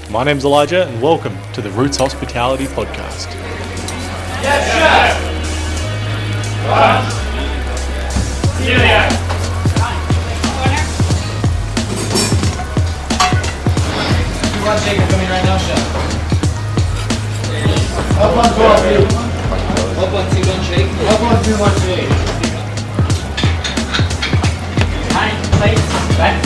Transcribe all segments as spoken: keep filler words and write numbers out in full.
My name's Elijah, and welcome to the Roots Hospitality Podcast. Yes, chef! One. Celia. You want Jacob coming right now, chef? Up on coffee. Up on two, one shake. Up on two, one shake. Nine plates. Back.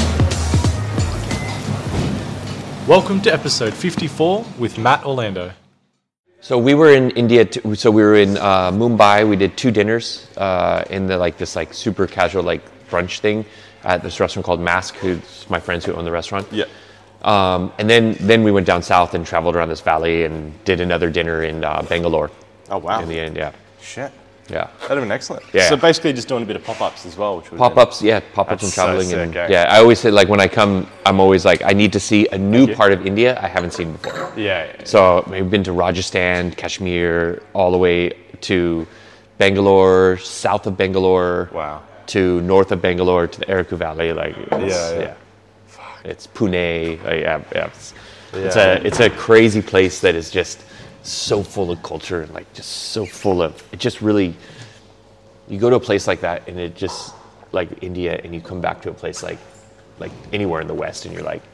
Welcome to episode fifty-four with Matt Orlando. So we were in India. T- so we were in uh, Mumbai. We did two dinners uh, in the like this like super casual like brunch thing at this restaurant called Mask, who's my friends who own the restaurant. Yeah. Um, and then then we went down south and traveled around this valley and did another dinner in uh, Bangalore. Oh wow. In the end, yeah. Shit. Yeah. That'd have been excellent. Yeah. So basically just doing a bit of pop-ups as well, which would Pop-ups, yeah, pop-ups That's and traveling. so and sick, eh? yeah, I always say like when I come, I'm always like I need to see a new you. part of India I haven't seen before. Yeah. yeah, yeah. So we've been to Rajasthan, Kashmir, all the way to Bangalore, south of Bangalore, Wow. to north of Bangalore, to the Araku Valley. Like, it's, Yeah, yeah. it's Pune. Like, yeah, yeah. It's, it's Yeah. a it's a crazy place that is just so full of culture and like just so full of it. Just really, you go to a place like that and it just like India, and you come back to a place like like anywhere in the West, and you're like,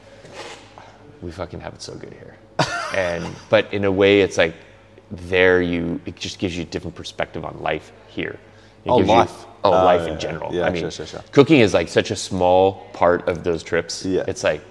we fucking have it so good here. And but in a way, it's like there you it just gives you a different perspective on life here. It Oh, gives you- life. oh, Uh, life yeah, in general. yeah, I mean, sure, sure, sure. cooking is like such a small part of those trips. Yeah. It's like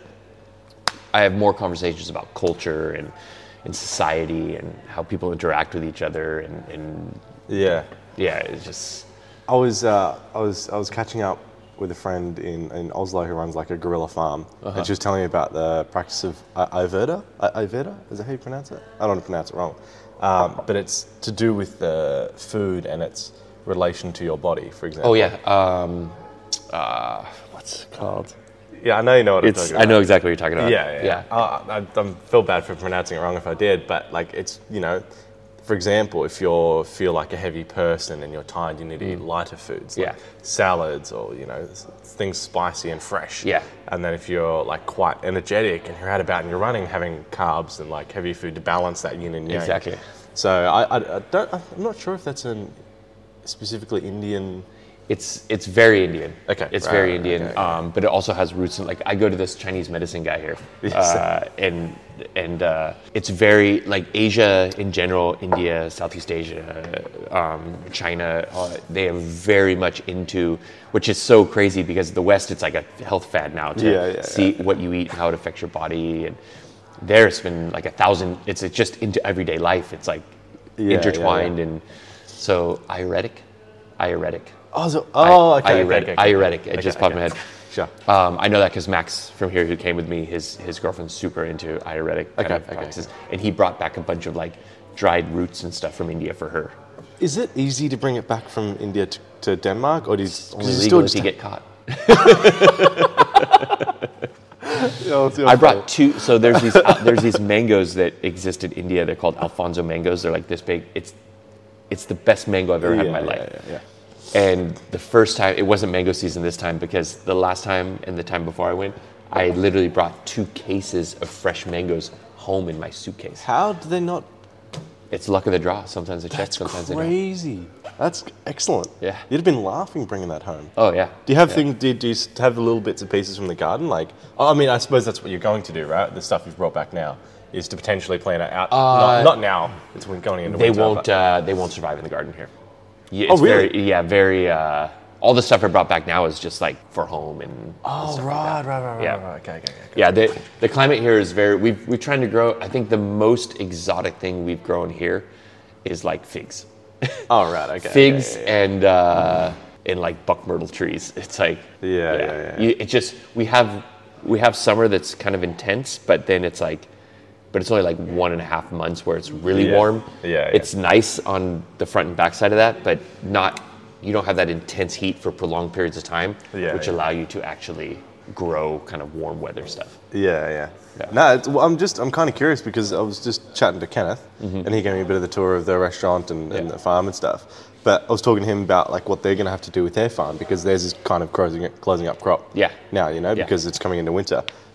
I have more conversations about culture and and society and how people interact with each other, and, and Yeah. yeah, it's just I was uh, I was I was catching up with a friend in, in Oslo who runs like a gorilla farm, and she was telling me about the practice of uh, Ayurveda. Uh, Ayurveda, is that how you pronounce it? I don't want to pronounce it wrong, um, but it's to do with the food and its relation to your body, for example. oh yeah, um, uh, what's it called? Yeah, I know you know what I'm It's talking I about. know exactly what you're talking about. Yeah, yeah. yeah. Uh, I, I feel bad for pronouncing it wrong if I did, but like it's, you know, for example, if you feel like a heavy person and you're tired, you need to eat lighter foods, like Yeah. salads or, you know, things spicy and fresh. Yeah. And then if you're like quite energetic and you're out about and you're running, having carbs and like heavy food to balance that yin and yang. Exactly. So I, I, I don't, I'm not sure if that's an specifically Indian. It's it's very Indian. Okay, It's right, very right, Indian, okay, okay. Um, but it also has roots in like I go to this Chinese medicine guy here, Yes. uh, and and uh, it's very like Asia in general, India, Southeast Asia, um, China. Uh, they are very much into, which is so crazy because the West it's like a health fad now to Yeah, yeah, see yeah. what you eat and how it affects your body, and there it's been like a thousand. It's it's just into everyday life. It's like Yeah, intertwined, yeah, yeah. and so Ayurvedic, Ayurvedic. Oh, so, oh okay. Ayurvedic. okay, okay, Ayurvedic. okay. It just Okay, popped in okay. my head. Sure. Um, I know that because Max from here, who came with me, his his girlfriend's super into Ayurvedic kind Okay, of okay, practices, and he brought back a bunch of like dried roots and stuff from India for her. Is it easy to bring it back from India to, to Denmark, or do you, Only you legal still if you just get caught. Yeah, I brought two. So there's these uh, there's these mangoes that exist in India. They're called Alfonso mangoes. They're like this big. It's it's the best mango I've ever had in my Yeah, life. yeah, yeah. And the first time, it wasn't mango season this time because the last time and the time before I went, I literally brought two cases of fresh mangoes home in my suitcase. How do they not? It's luck of the draw. Sometimes they check, That's sometimes they don't. crazy. That's excellent. Yeah. You'd have been laughing bringing that home. Oh yeah. Do you have yeah. thing? Do you, do you have the little bits and pieces from the garden? Like, oh, I mean, I suppose that's what you're going to do, right? The stuff you've brought back now is to potentially plan it out. not, not now. It's when going into They winter. won't. but- Uh, they won't survive in the garden here. Yeah, Oh, it's really? Very, yeah, very. Uh, all the stuff I brought back now is just like for home and. and Oh, stuff right, like that. right, right, right, Yeah. right. Okay, okay, okay. Yeah, the the climate here is very. We've we're trying to grow. I think the most exotic thing we've grown here is like figs. Oh, right, okay. Figs yeah, yeah, and uh, and like buck myrtle trees. It's like Yeah, yeah, yeah. You, it just we have we have summer that's kind of intense, but then it's like, but it's only like one and a half months where it's really Yeah. warm. Yeah, yeah. It's nice on the front and back side of that, but not. You don't have that intense heat for prolonged periods of time, Yeah, which yeah. allow you to actually grow kind of warm weather stuff. Yeah, yeah. Yeah. No, it's, well, I'm just, I'm kind of curious because I was just chatting to Kenneth, and he gave me a bit of the tour of the restaurant and, and Mm-hmm. Yeah. the farm and stuff. But I was talking to him about like what they're going to have to do with their farm because theirs is kind of closing closing up crop. Yeah. Now, you know, Yeah. because it's coming into winter.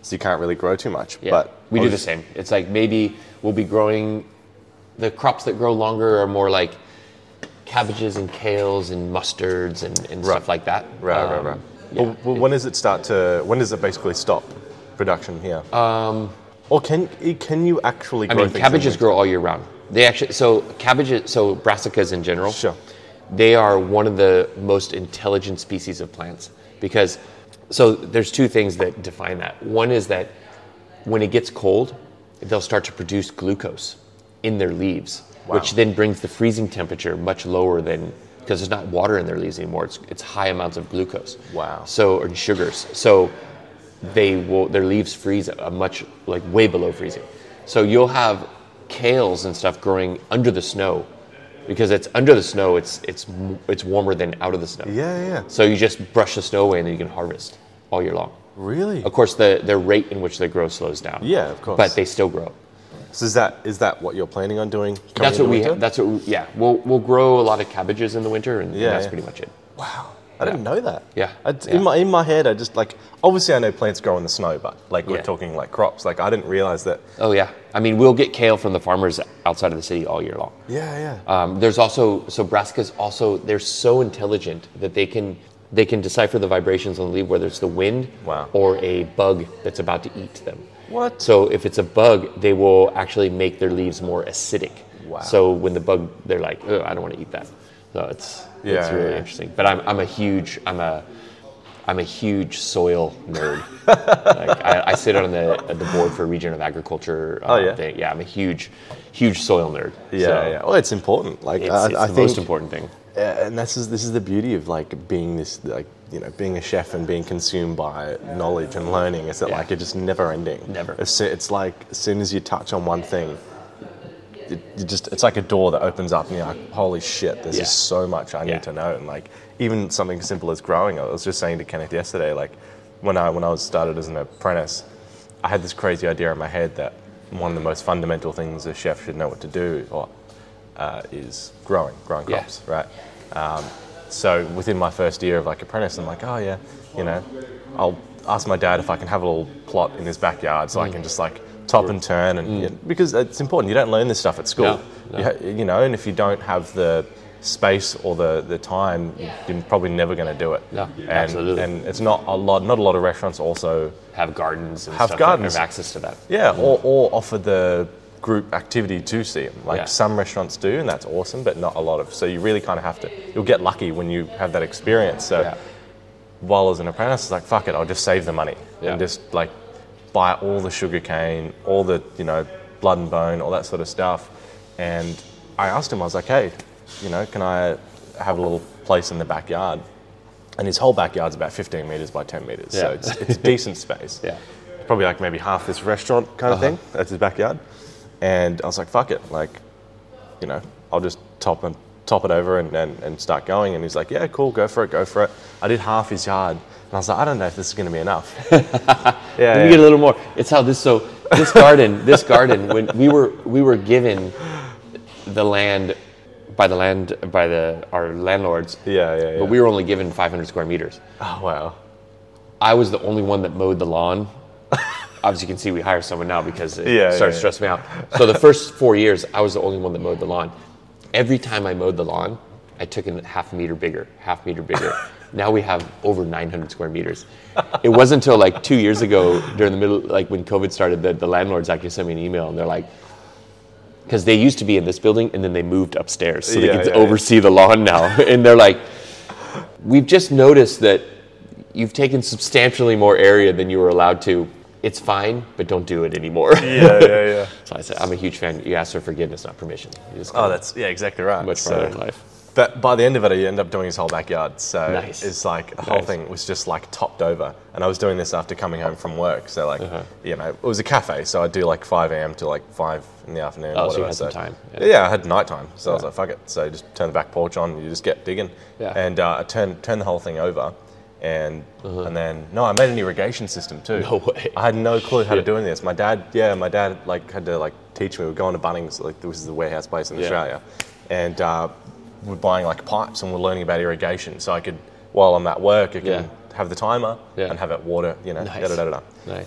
so you can't really grow too much. Yeah. But we do the obvi- same. It's like maybe we'll be growing, the crops that grow longer are more like cabbages and kales and mustards and, and Right. stuff like that. Right, Um, right, right. yeah. Well, well, when does it start to? When does it basically stop production here? Um, or can can you actually? I grow mean, things in cabbages winter? grow all year round. They actually, so cabbages, so brassicas in general, Sure. they are one of the most intelligent species of plants because, so there's two things that define that. One is that when it gets cold, they'll start to produce glucose in their leaves, Wow. which then brings the freezing temperature much lower than, because there's not water in their leaves anymore. It's, it's high amounts of glucose. Wow. So, or sugars. So they will, their leaves freeze a much, like way below freezing. So you'll have kales and stuff growing under the snow because it's under the snow, it's it's it's warmer than out of the snow. Yeah, yeah. So you just brush the snow away and then you can harvest all year long. Really? Of course, the, the rate in which they grow slows down. Yeah, of course. But they still grow. So is that is that what you're planning on doing? coming That's what into we. winter? That's what. We, yeah, we'll we'll grow a lot of cabbages in the winter, and, and Yeah, that's yeah. pretty much it. Wow, I didn't know that. Yeah, I, yeah. In my in my head, I just like obviously I know plants grow in the snow, but like we're Yeah. talking like crops. Like I didn't realize that. Oh yeah. I mean, we'll get kale from the farmers outside of the city all year long. Yeah, yeah. Um, there's also so brassicas also they're so intelligent that they can they can decipher the vibrations on the leaf, whether it's the wind Wow. or a bug that's about to eat them. What? So if it's a bug, they will actually make their leaves more acidic. Wow. So when the bug, they're like, oh, I don't want to eat that. So it's Yeah, it's really yeah. interesting. But I'm I'm a huge I'm a I'm a huge soil nerd. like I, I sit on the the board for Region of Agriculture. Uh, Oh, yeah? thing. Yeah, I'm a huge huge soil nerd. Yeah, So yeah. Well, it's important. Like It's, I, it's I the think, most important thing. uh, and this is this is the beauty of like being this like you know being a chef and being consumed by knowledge and learning. Is that Yeah. like it's just never ending. Never. It's, it's like as soon as you touch on one thing, it, you just it's like a door that opens up and you're like, holy shit, there's Yeah. just so much I need Yeah. to know. And like even something as simple as growing. I was just saying to Kenneth yesterday, like when I when I was started as an apprentice, I had this crazy idea in my head that one of the most fundamental things a chef should know what to do or uh, is growing, growing Yeah. crops, right? Um, so within my first year of like apprentice, I'm like, oh yeah, you know, I'll ask my dad if I can have a little plot in his backyard so I can just like top and turn and you know, because it's important. You don't learn this stuff at school, No, no. You, ha- you know, and if you don't have the space or the, the time, you're probably never going to do it. No, and, absolutely. And it's not a lot. Not a lot of restaurants also Have gardens and Have stuff gardens. that have access to that. yeah, or, or offer the group activity to see them. Like Yeah. some restaurants do, and that's awesome, but not a lot of. So you really kind of have to. You'll get lucky when you have that experience. So Yeah. while as an apprentice, it's like fuck it, I'll just save the money Yeah. and just like buy all the sugar cane, all the you know blood and bone, all that sort of stuff. And I asked him, I was like, hey, you know, can I have a little place in the backyard? And his whole backyard's about fifteen meters by ten meters, so Yeah. it's it's decent space. Yeah. Probably like maybe half this restaurant kind of Uh-huh. thing. That's his backyard. And I was like, fuck it, like, you know, I'll just top and top it over and, and, and start going. And he's like, yeah, cool, go for it, go for it. I did half his yard, and I was like, I don't know if this is going to be enough. yeah, You yeah. get a little more. It's how this so this garden this garden when we were we were given the land by the land by the our landlords. yeah, yeah, yeah. But we were only given five hundred square meters. oh wow, I was the only one that mowed the lawn. Obviously, you can see we hire someone now because it Yeah, started yeah, to stress me out. So the first four years, I was the only one that mowed the lawn. Every time I mowed the lawn, I took it half a meter bigger, half meter bigger. Now we have over nine hundred square meters. It wasn't until like two years ago, during the middle, like when COVID started, that the landlords actually sent me an email and they're like, because they used to be in this building and then they moved upstairs so they Yeah, could yeah, oversee the lawn now. And they're like, we've just noticed that you've taken substantially more area than you were allowed to. It's fine, but don't do it anymore. yeah, yeah, yeah. So I said, I'm a huge fan. You ask for forgiveness, not permission. You just Oh, that's yeah, exactly right. much farther in life. But by the end of it, he ended up doing his whole backyard. So Nice. it's like the whole Nice. thing was just like topped over. And I was doing this after coming home from work. So like, Uh-huh. you know, it was a cafe. So I'd do like five a.m. to like five in the afternoon. Oh, or so you whatever. had some time. Yeah. Yeah. I had nighttime. So I was Yeah. like, fuck it. So just turn the back porch on. You just get digging. Yeah. And uh, I turned, turned the whole thing over. And and then, no, I made an irrigation system too. Uh-huh. No way. I had no clue how to Shit. do any of this. My dad, yeah, my dad like had to like teach me. We're going to Bunnings, like this is the warehouse place in Yeah. Australia. And uh, we're buying like pipes and we're learning about irrigation. So I could, while I'm at work, I can Yeah. have the timer Yeah. and have it water, you know, Nice. da da da da. Nice.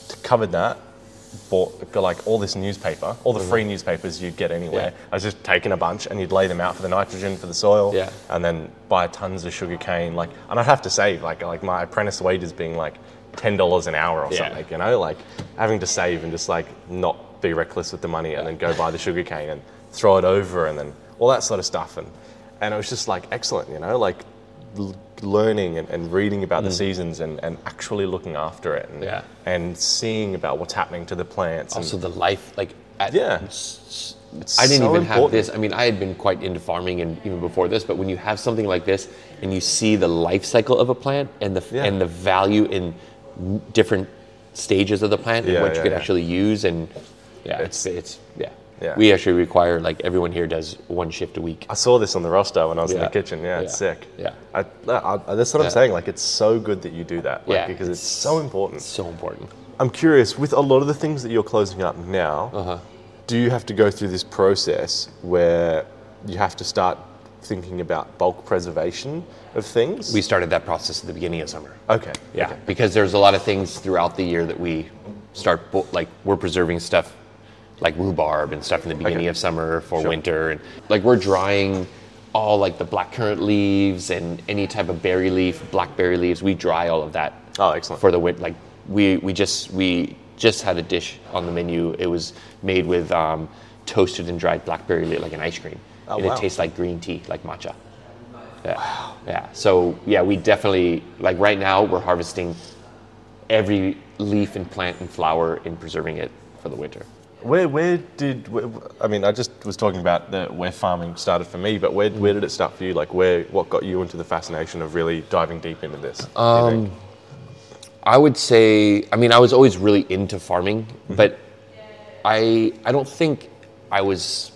covered that, bought got like all this newspaper, all the free newspapers you'd get anywhere. Yeah. I was just taking a bunch and you'd lay them out for the nitrogen for the soil, Yeah. and then buy tons of sugar cane. Like, and I'd have to save like like my apprentice wages being like ten dollars an hour or Yeah. something, you know, like having to save and just like not be reckless with the money and then go buy the sugar cane and throw it over and then all that sort of stuff. And and it was just like excellent, you know, like l- learning and, and reading about the seasons and, and actually looking after it and, Yeah. and seeing about what's happening to the plants. Also and, the life, like, at, Yeah. s- It's I didn't so even have important. this. I mean, I had been quite into farming and even before this, but when you have something like this and you see the life cycle of a plant and the Yeah. and the value in different stages of the plant and Yeah, what you yeah, could yeah. actually use, and yeah, it's it's yeah. Yeah. We actually require, like, everyone here does one shift a week. I saw this on the roster when I was in Yeah. the kitchen. Yeah, it's Yeah. sick. Yeah. I, I, I, that's what Yeah. I'm saying. Like, it's so good that you do that. Like, Yeah, because it's, it's- so important. So important. I'm curious, with a lot of the things that you're closing up now, Uh-huh. do you have to go through this process where you have to start thinking about bulk preservation of things? We started that process at the beginning of summer. okay. Yeah, Okay. because there's a lot of things throughout the year that we start, bo- like, we're preserving stuff like rhubarb and stuff in the beginning Okay. of summer for Sure. winter. And like, we're drying all like the blackcurrant leaves and any type of berry leaf, blackberry leaves. We dry all of that. Oh, excellent. For the winter. Like, we, we just, we just had a dish on the menu. It was made with um, toasted and dried blackberry leaf, like an ice cream. Oh, and wow. it tastes like green tea, like matcha. Yeah. Yeah. So yeah, we definitely, like, right now we're harvesting every leaf and plant and flower and preserving it for the winter. Where where did where, I mean I just was talking about the where farming started for me, but where where did it start for you? Like, where what got you into the fascination of really diving deep into this? do you think? I would say, I mean, I was always really into farming, but I I don't think I was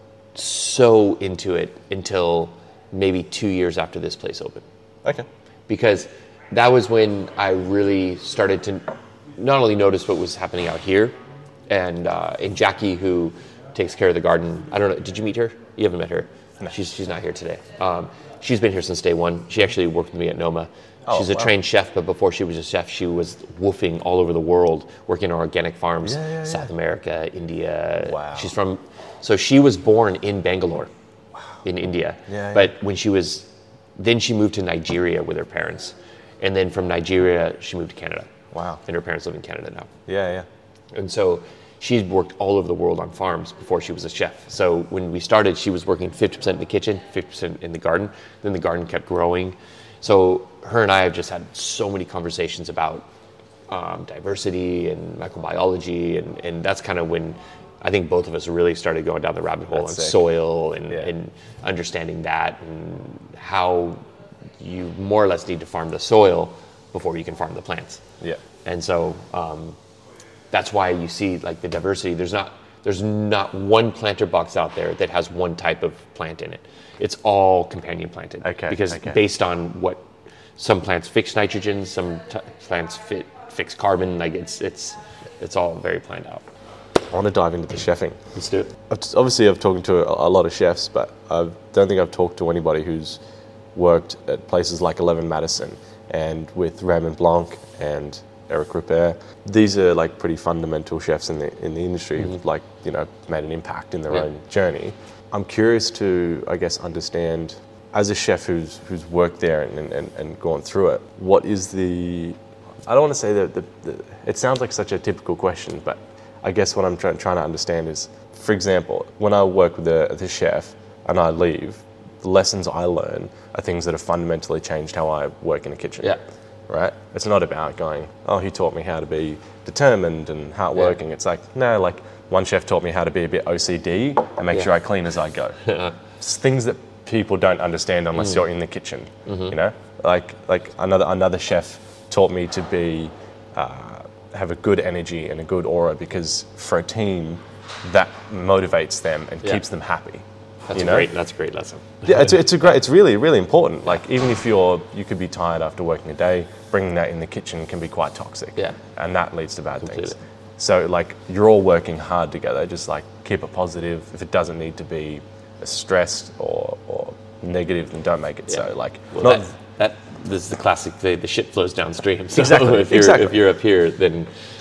so into it until maybe two years after this place opened. Okay. Because that was when I really started to not only notice what was happening out here, and uh, and Jackie, who takes care of the garden. I don't know. Did you meet her? You haven't met her. No. She's she's not here today. Um, she's been here since day one. She actually worked with me at Noma. Oh, she's a wow. trained chef, but before she was a chef, she was woofing all over the world, working on organic farms, Yeah, yeah, South yeah. America, India. Wow. She's from. So she was born in Bangalore, in India. Yeah, but when she was, then she moved to Nigeria with her parents, and then from Nigeria she moved to Canada. Wow. And her parents live in Canada now. Yeah, yeah. And so she's worked all over the world on farms before she was a chef. So when we started, she was working fifty percent in the kitchen, fifty percent in the garden. Then the garden kept growing. So her and I have just had so many conversations about um, diversity and microbiology. And, and that's kind of when I think both of us really started going down the rabbit hole That's on sick. soil and, Yeah. and understanding that and how you more or less need to farm the soil before you can farm the plants. Yeah. And so um, that's why you see, like, the diversity. There's not there's not one planter box out there that has one type of plant in it. It's all companion planted. Okay, Because okay. based on what some plants fix nitrogen, some t- plants fit fix carbon. Like, it's it's it's all very planned out. I want to dive into the chefing. Let's do it. I've t- Obviously, I've talked to a, a lot of chefs, but I don't think I've talked to anybody who's worked at places like Eleven Madison and with Raymond Blanc and Eric Ripert. These are like pretty fundamental chefs in the in the industry who've, like, you know, made an impact in their Yeah. own journey. I'm curious to, I guess, understand, as a chef who's who's worked there and, and, and gone through it, what is the, I don't want to say that the, the, it sounds like such a typical question, but I guess what I'm try, trying to understand is, for example, when I work with the, the chef and I leave, the lessons I learn are things that have fundamentally changed how I work in a kitchen. Yeah. Right? It's not about going, oh, he taught me how to be determined and hardworking. It's like, no, like, one chef taught me how to be a bit O C D and make Yeah. sure I clean as I go. It's things that people don't understand unless you're in the kitchen. You know, like like another another chef taught me to be uh, have a good energy and a good aura, because for a team, that motivates them and Yeah. keeps them happy. That's you a know? great. That's a great lesson. Yeah, it's, it's a great. It's really, really important. Like, even if you're, you could be tired after working a day, bringing that in the kitchen can be quite toxic. Yeah. And that leads to bad Completely. things. So, like, you're all working hard together. Just like keep it positive. If it doesn't need to be stressed or, or negative, then don't make it Yeah. so. Like, Well, not, that, that this is the classic. The, the shit flows downstream. So Exactly, If you're exactly. if you're up here, then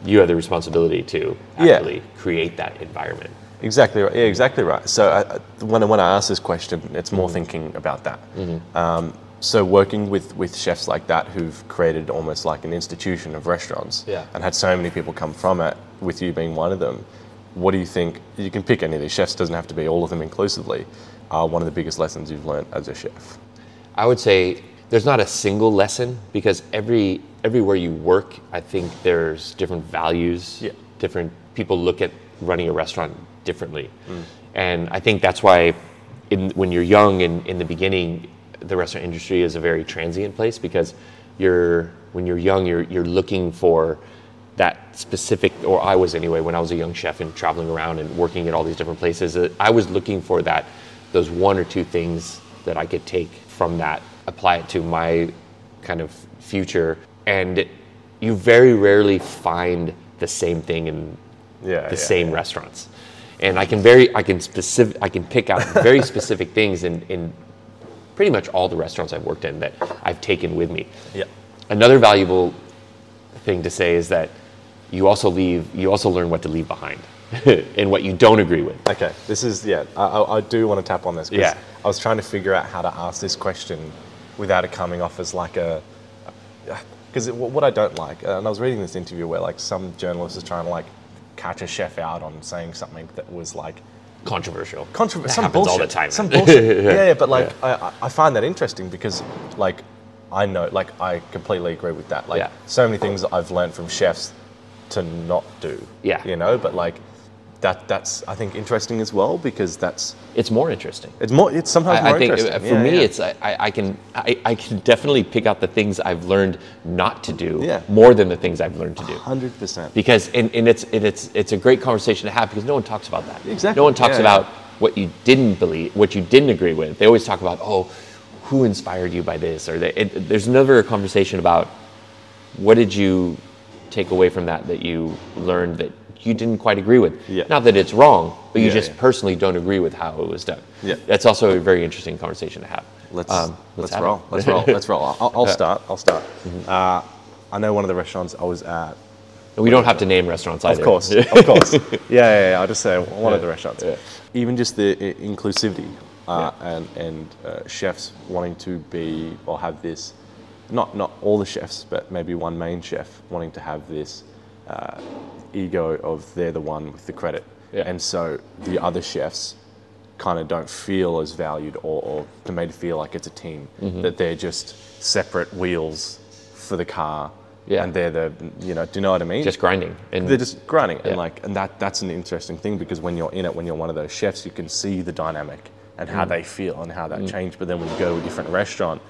you have the responsibility to Yeah. actually create that environment. Exactly right. Yeah, exactly right. So I, I- when I, when I ask this question, it's more thinking about that. Um, so working with, with chefs like that who've created almost like an institution of restaurants Yeah. and had so many people come from it, with you being one of them, what do you think? You can pick any of these chefs, doesn't have to be all of them inclusively. Uh, one of the biggest lessons you've learned as a chef? I would say there's not a single lesson because every everywhere you work, I think there's different values. Yeah. Different people look at running a restaurant differently, and I think that's why, in, when you're young and in the beginning, the restaurant industry is a very transient place because you're when you're young, you're you're looking for that specific, or I was anyway, when I was a young chef and traveling around and working at all these different places, uh, I was looking for that, those one or two things that I could take from that, apply it to my kind of future. And you very rarely find the same thing in Yeah, the yeah, same yeah. restaurants. And I can very, I can specific, I can pick out very specific things in, in pretty much all the restaurants I've worked in that I've taken with me. Yeah. Another valuable thing to say is that you also leave, you also learn what to leave behind and what you don't agree with. Okay, this is, yeah, I, I I do want to tap on this because Yeah. I was trying to figure out how to ask this question without it coming off as like a, because what I don't like, and I was reading this interview where like some journalist is trying to like catch a chef out on saying something that was like Controversial. controversial, That some happens bullshit, all the time. some bullshit. yeah. yeah, but like I, I- I find that interesting because like I know, like I completely agree with that. Like Yeah. so many things that I've learned from chefs to not do. Yeah. you know, but like that that's I think interesting as well because that's It's more interesting. it's more it's sometimes I, more I think interesting. uh, for Yeah, me, yeah. it's I, I I can I, I can definitely pick out the things I've learned not to do Yeah. more than the things I've learned to do. one hundred percent. Because and, and it's and it's it's a great conversation to have because no one talks about that. Exactly. No one talks Yeah, about yeah. what you didn't believe, what you didn't agree with. They always talk about, oh, who inspired you by this, or they, it, there's never a conversation about what did you take away from that that you learned that you didn't quite agree with. Yeah. Not that it's wrong, but you Yeah, just yeah. personally don't agree with how it was done. Yeah. That's also a very interesting conversation to have. Let's Um, let's, have roll. it. Let's roll. Let's roll. I'll, I'll start. I'll start. Uh, I know one of the restaurants I was at. And we don't have to name restaurants either. Of course, of course. Yeah, yeah, yeah. I'll just say one of the restaurants. Yeah. Even just the i- inclusivity uh, Yeah. Mm. and and uh, chefs wanting to be or have this, not not all the chefs, but maybe one main chef wanting to have this uh, ego of they're the one with the credit, Yeah. and so the other chefs kind of don't feel as valued or, or they're made to feel like it's a team, Mm-hmm. that they're just separate wheels for the car. Yeah. And they're the, you know, do you know what I mean? Just grinding. And They're just grinding, Yeah. and like, and that that's an interesting thing because when you're in it, when you're one of those chefs, you can see the dynamic and Mm. how they feel and how that changed. But then when you go to a different restaurant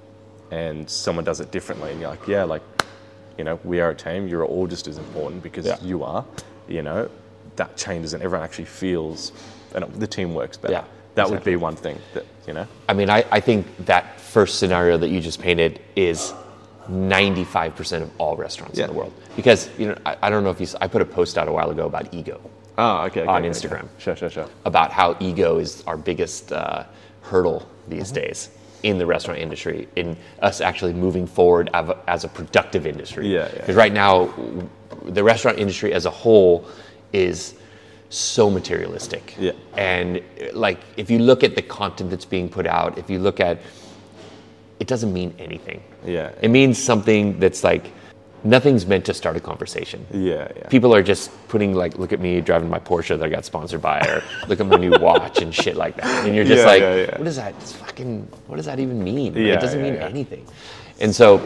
and someone does it differently, and you're like, yeah, like, you know, we are a team. You're all just as important because Yeah. you are. You know, that changes, and everyone actually feels, and the team works better. Yeah, that would exactly. be one thing that you know. I mean, I, I think that first scenario that you just painted is ninety-five percent of all restaurants Yeah. in the world. Because, you know, I, I don't know if you, s- I put a post out a while ago about ego, Oh, okay. okay On okay, Instagram. okay. Sure, sure, sure. about how ego is our biggest uh, hurdle these Mm-hmm. days in the restaurant industry, in us actually moving forward av- as a productive industry. Yeah, yeah. Because right now, w- the restaurant industry as a whole is so materialistic. Yeah. And uh, like, if you look at the content that's being put out, if you look at, it doesn't mean anything. Yeah. It means something that's like, nothing's meant to start a conversation. Yeah, yeah. People are just putting like, look at me driving my Porsche that I got sponsored by, or look at my new watch and shit like that. And you're just Yeah, like, yeah, yeah. what is that? It's fucking, what does that even mean? Yeah, it doesn't yeah, mean yeah. anything. And so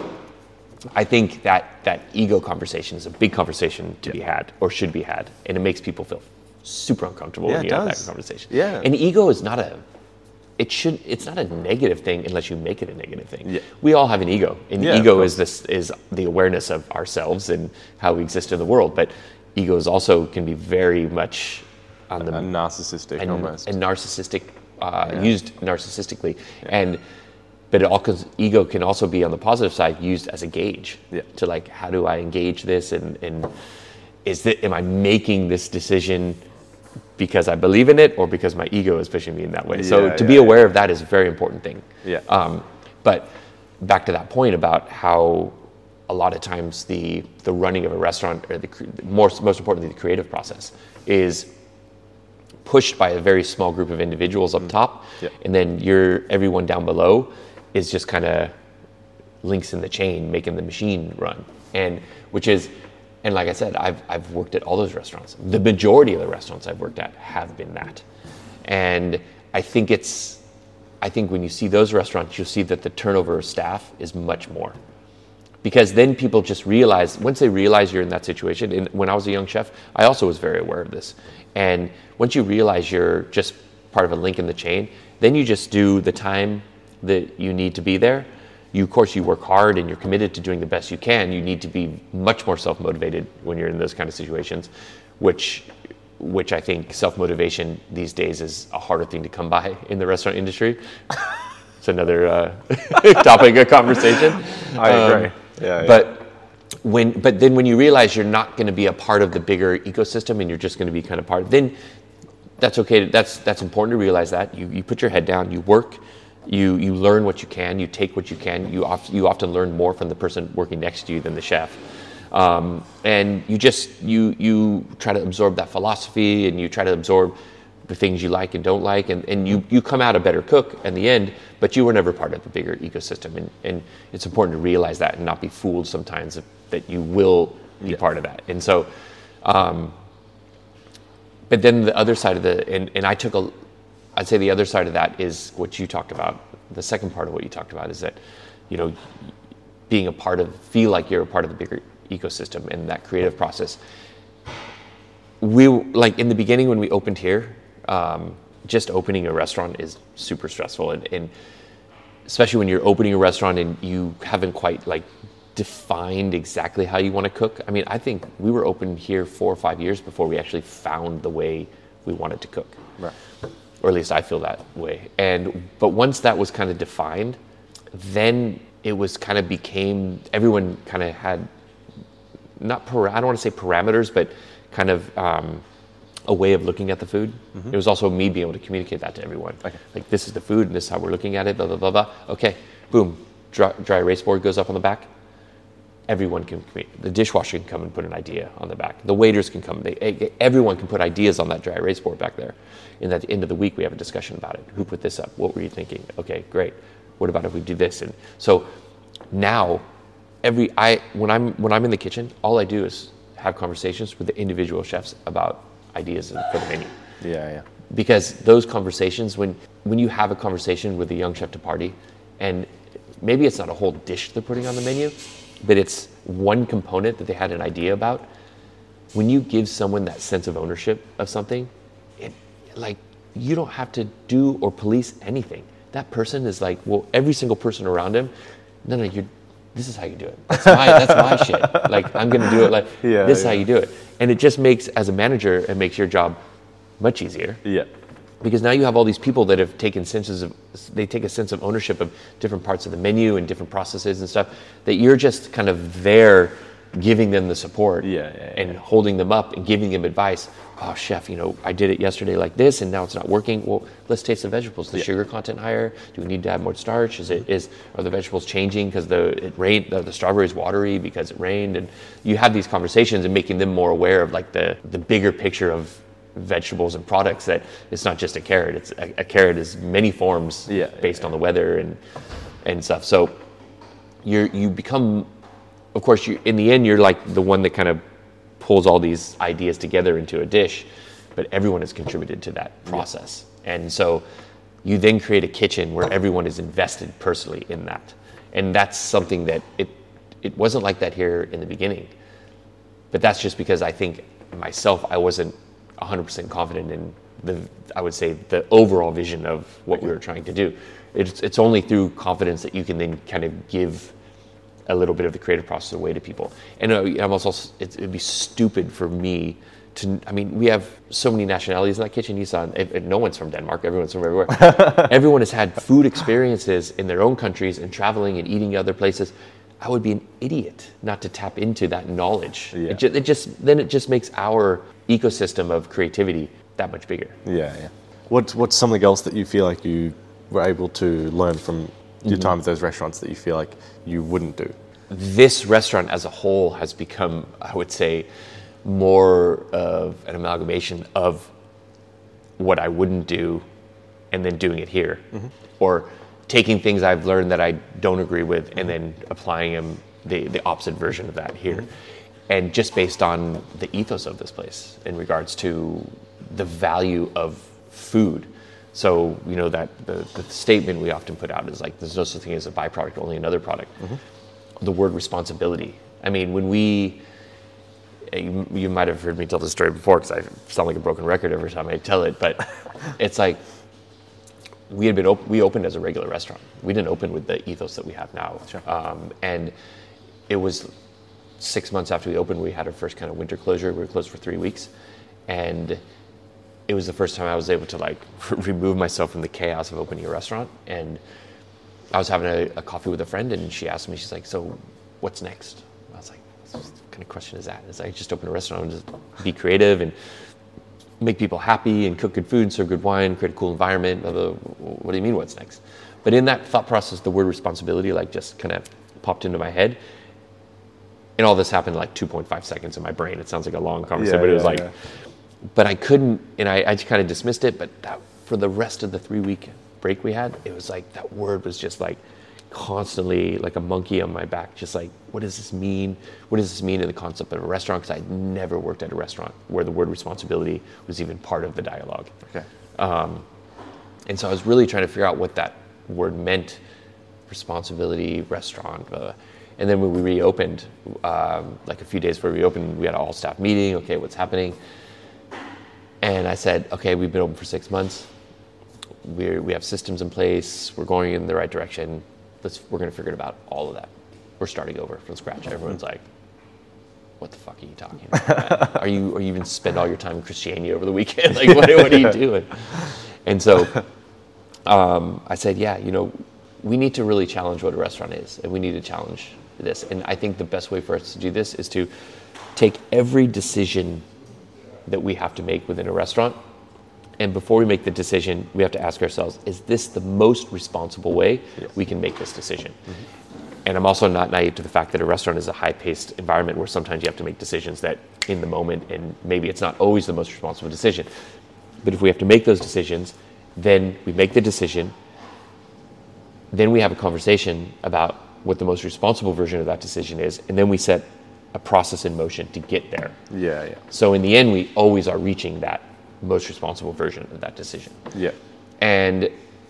I think that that ego conversation is a big conversation to be had, or should be had. And it makes people feel super uncomfortable Yeah, when it you have does. that conversation. Yeah. And ego is not a, it should, it's not a negative thing unless you make it a negative thing. Yeah. We all have an ego, and Yeah, of ego course. is this is the awareness of ourselves and how we exist in the world. But egos also can be very much on the And narcissistic and, almost. and narcissistic, uh, used narcissistically, and but it all cause ego can also be on the positive side used as a gauge Yeah. to like, how do I engage this, and and is that, am I making this decision because I believe in it, or because my ego is pushing me in that way? So Yeah, to yeah, be yeah. aware of that is a very important thing. Yeah. Um, but back to that point about how a lot of times the the running of a restaurant, or the most most importantly the creative process, is pushed by a very small group of individuals up top, yeah. and then you're everyone down below is just kind of links in the chain making the machine run, and which is, and like I said, I've I've worked at all those restaurants. The majority of the restaurants I've worked at have been that, and I think it's, I think when you see those restaurants, you'll see that the turnover of staff is much more. Because then people just realize, once they realize you're in that situation, and when I was a young chef, I also was very aware of this. And once you realize you're just part of a link in the chain, then you just do the time that you need to be there. You, of course, you work hard and you're committed to doing the best you can. You need to be much more self-motivated when you're in those kind of situations, which which I think self-motivation these days is a harder thing to come by in the restaurant industry. It's another uh, topic of conversation. I agree. Um, yeah, yeah. But when, but then when you realize you're not going to be a part of the bigger ecosystem and you're just going to be kind of part, then that's okay. That's that's important to realize that. You you put your head down, you work, you you learn what you can, you take what you can. You often you often learn more from the person working next to you than the chef. Um, and you just you you try to absorb that philosophy, and you try to absorb the things you like and don't like, and, and you, you come out a better cook in the end, but you were never part of the bigger ecosystem, and, and it's important to realize that and not be fooled sometimes that, that you will be yeah. part of that. And so, um, but then the other side of the, and, and I took a, I'd say the other side of that is what you talked about. The second part of what you talked about is that, you know, being a part of, feel like you're a part of the bigger ecosystem and that creative process. We, like in the beginning when we opened here, um, just opening a restaurant is super stressful, and, and especially when you're opening a restaurant and you haven't quite like defined exactly how you want to cook. I mean, I think we were open here four or five years before we actually found the way we wanted to cook. Right. Or at least I feel that way. And but once that was kind of defined, then it was kind of became, everyone kind of had not para- I don't want to say parameters, but kind of um, a way of looking at the food. Mm-hmm. It was also me being able to communicate that to everyone. Okay. Like, this is the food and this is how we're looking at it, blah, blah, blah, blah. Okay, boom, dry, dry erase board goes up on the back. Everyone can, the dishwasher can come and put an idea on the back. The waiters can come, they, everyone can put ideas on that dry erase board back there. And at the end of the week, we have a discussion about it. Who put this up? What were you thinking? Okay, great. What about if we do this? And so now, every I when I'm when I'm in the kitchen, all I do is have conversations with the individual chefs about ideas for the menu. Yeah, yeah. Because those conversations, when when you have a conversation with a young chef de partie, and maybe it's not a whole dish they're putting on the menu, but it's one component that they had an idea about. When you give someone that sense of ownership of something, it like you don't have to do or police anything. That person is like, well, every single person around him, no, no, you're. This is how you do it. That's my, that's my shit. Like, I'm going to do it like, yeah, this is yeah. how you do it. And it just makes, as a manager, it makes your job much easier. Yeah. Because now you have all these people that have taken senses of, they take a sense of ownership of different parts of the menu and different processes and stuff, that you're just kind of there giving them the support yeah, yeah, yeah. and holding them up and giving them advice. Oh, chef, you know, I did it yesterday like this and now it's not working. Well, let's taste the vegetables. The yeah. sugar content higher? Do we need to add more starch? Is it is are the vegetables changing because the it rained? The, the strawberry is watery because it rained. And you have these conversations and making them more aware of like the the bigger picture of vegetables and products. That it's not just a carrot. It's a, a carrot is many forms yeah, based yeah. on the weather and and stuff. So you you become, of course, you in the end you're like the one that kind of pulls all these ideas together into a dish, but everyone has contributed to that process. Yeah. And so you then create a kitchen where everyone is invested personally in that. And that's something that it it wasn't like that here in the beginning. But that's just because I think myself, I wasn't one hundred percent confident in the, I would say, the overall vision of what we were trying to do. It's, it's only through confidence that you can then kind of give a little bit of the creative process away to people. And I'm also, it'd be stupid for me to, I mean, we have so many nationalities in that kitchen. You saw, if, if no one's from Denmark, everyone's from everywhere. Everyone has had food experiences in their own countries and traveling and eating other places. I would be an idiot not to tap into that knowledge. Yeah. It, just, it just, then it just makes our ecosystem of creativity that much bigger. Yeah, yeah. What's, what's something else that you feel like you were able to learn from your time at those restaurants that you feel like you wouldn't do? this restaurant as a whole has become, I would say, more of an amalgamation of what I wouldn't do and then doing it here. Mm-hmm. Or taking things I've learned that I don't agree with and then applying them, the, the opposite version of that here. Mm-hmm. And just based on the ethos of this place in regards to the value of food. So, you know, that the, the statement we often put out is like, there's no such thing as a byproduct, only another product. Mm-hmm. The word responsibility. I mean, when we, you, you might have heard me tell this story before because I sound like a broken record every time I tell it, but it's like, we had been op- we opened as a regular restaurant. We didn't open with the ethos that we have now. Sure. Um, and it was six months after we opened, we had our first kind of winter closure. We were closed for three weeks. And it was the first time I was able to like remove myself from the chaos of opening a restaurant. And I was having a, a coffee with a friend and she asked me, she's like, so what's next? I was like, what kind of question is that? It's like, just open a restaurant and just be creative and make people happy and cook good food, serve good wine, create a cool environment. Blah, blah, blah. What do you mean, what's next? But in that thought process, the word responsibility like just kind of popped into my head. And all this happened in like two point five seconds in my brain. It sounds like a long conversation, yeah, but it was yeah, like, yeah. but I couldn't, and I, I just kind of dismissed it. But that, for the rest of the three week break we had, it was like that word was just like constantly like a monkey on my back, just like, what does this mean? What does this mean in the concept of a restaurant? Because I'd never worked at a restaurant where the word responsibility was even part of the dialogue. Okay. Um, and so I was really trying to figure out what that word meant, responsibility, restaurant. Uh, and then when we reopened, um, like a few days before we reopened, we had an all staff meeting. Okay, what's happening? And I said, okay, we've been open for six months. We're, we have systems in place. We're going in the right direction. Let's, we're going to figure about all of that. We're starting over from scratch. Everyone's like, what the fuck are you talking about? Are you, are you even spend all your time in Christiania over the weekend? Like, what, what are you doing? And so um, I said, yeah, you know, we need to really challenge what a restaurant is, and we need to challenge this. And I think the best way for us to do this is to take every decision that we have to make within a restaurant. And before we make the decision, we have to ask ourselves, is this the most responsible way yes. we can make this decision? Mm-hmm. And I'm also not naive to the fact that a restaurant is a high-paced environment where sometimes you have to make decisions that in the moment, and maybe it's not always the most responsible decision. But if we have to make those decisions, then we make the decision, then we have a conversation about what the most responsible version of that decision is, and then we set a process in motion to get there. Yeah, yeah. So in the end, we always are reaching that most responsible version of that decision. Yeah. And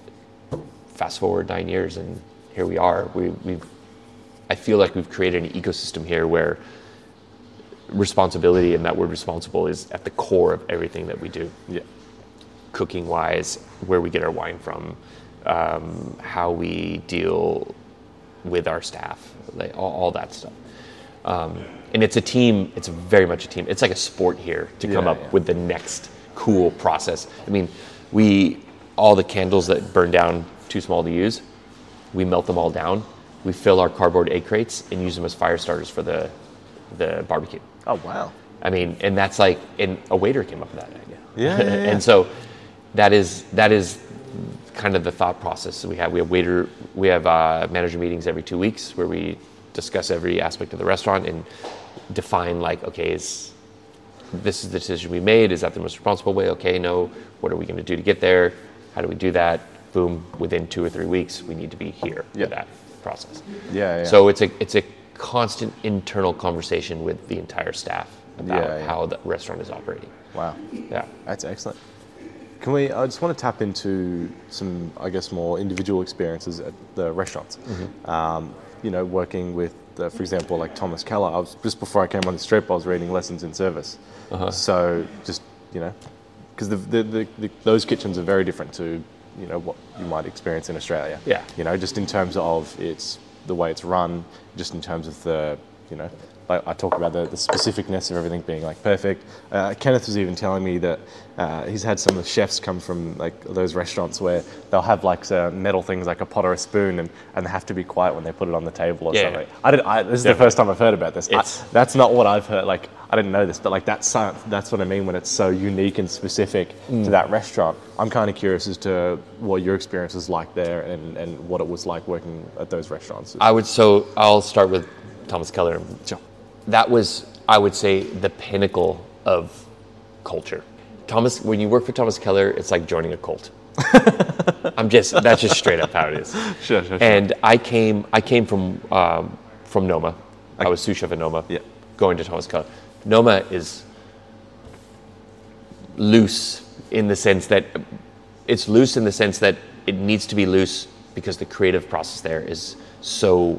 fast forward nine years, and here we are. We, we've, I feel like we've created an ecosystem here where responsibility, and that word responsible, is at the core of everything that we do. Yeah. Cooking wise, where we get our wine from, um, how we deal with our staff, like all, all that stuff. Um, and it's a team, it's very much a team. It's like a sport here to come yeah, up yeah. with the next cool process. I mean, we, all the candles that burn down too small to use, we melt them all down. We fill our cardboard egg crates and use them as fire starters for the the barbecue. Oh, wow. I mean, and that's like, and a waiter came up with that idea. Yeah, yeah, yeah. And so that is that is kind of the thought process we have. We have waiter, we have uh, manager meetings every two weeks where we discuss every aspect of the restaurant and define like, okay, is this is the decision we made? Is that the most responsible way? Okay, no. What are we going to do to get there? How do we do that? Boom. Within two or three weeks, we need to be here yeah. for that process. Yeah, yeah. So it's a it's a constant internal conversation with the entire staff about Yeah, yeah. how the restaurant is operating. Wow. Yeah. That's excellent. Can we, I just want to tap into some, I guess, more individual experiences at the restaurants. Mm-hmm. Um, you know, working with, uh, for example, like Thomas Keller. I was, just before I came on the strip, I was reading Lessons in Service. Uh-huh. So just, you know, because the, the, the, the, those kitchens are very different to, you know, what you might experience in Australia. Yeah. You know, just in terms of it's the way it's run, just in terms of the, you know, like I talk about the, the specificness of everything being like perfect. Uh, Kenneth was even telling me that uh, he's had some of the chefs come from like those restaurants where they'll have like uh, metal things like a pot or a spoon, and, and they have to be quiet when they put it on the table or yeah. something. I did. I, this is yeah. the first time I've heard about this. I, It's, that's not what I've heard. Like I didn't know this, but like that's that's what I mean when it's so unique and specific mm. to that restaurant. I'm kind of curious as to what your experience was like there, and, and what it was like working at those restaurants. I would. So I'll start with Thomas Keller. Sure. That was, I would say, the pinnacle of culture. Thomas, when you work for Thomas Keller, it's like joining a cult. I'm just, that's just straight up how it is. Sure, sure, sure. And I came, I came from um, from Noma. Okay. I was sous chef at Noma. Yeah. Going to Thomas Keller. Noma is loose in the sense that it's loose in the sense that it needs to be loose because the creative process there is so.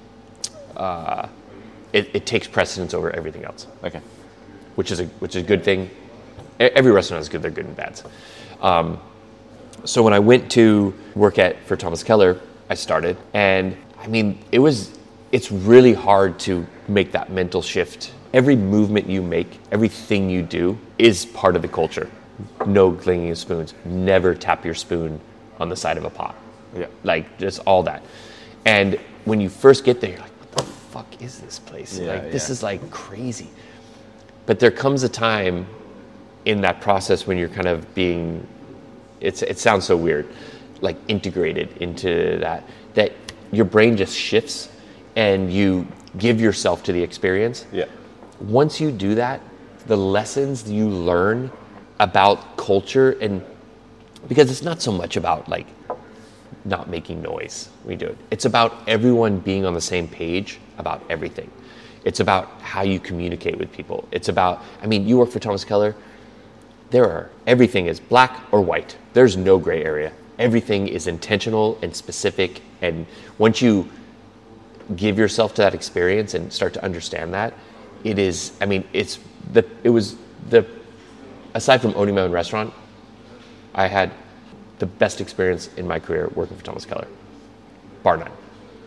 Uh, it, it takes precedence over everything else. Okay. Which is a which is a good thing. Every restaurant is good. They're good and bads. Um, so when I went to work at for Thomas Keller, I started, and I mean, it was it's really hard to make that mental shift. Every movement you make, everything you do, is part of the culture. No clinging of spoons. Never tap your spoon on the side of a pot. Yeah. Like just all that. And when you first get there, you're like, what the fuck is this place? Yeah, like this yeah. is like crazy. But there comes a time in that process when you're kind of being, it's it sounds so weird, like integrated into that, that your brain just shifts and you give yourself to the experience. Yeah. Once you do that, the lessons you learn about culture, and because it's not so much about like not making noise when you do it. It's about everyone being on the same page about everything. It's about how you communicate with people. It's about, I mean, you work for Thomas Keller, there are, everything is black or white. There's no gray area. Everything is intentional and specific. And once you give yourself to that experience and start to understand that, it is, I mean, it's the, it was the, aside from owning my own restaurant, I had the best experience in my career working for Thomas Keller, bar none.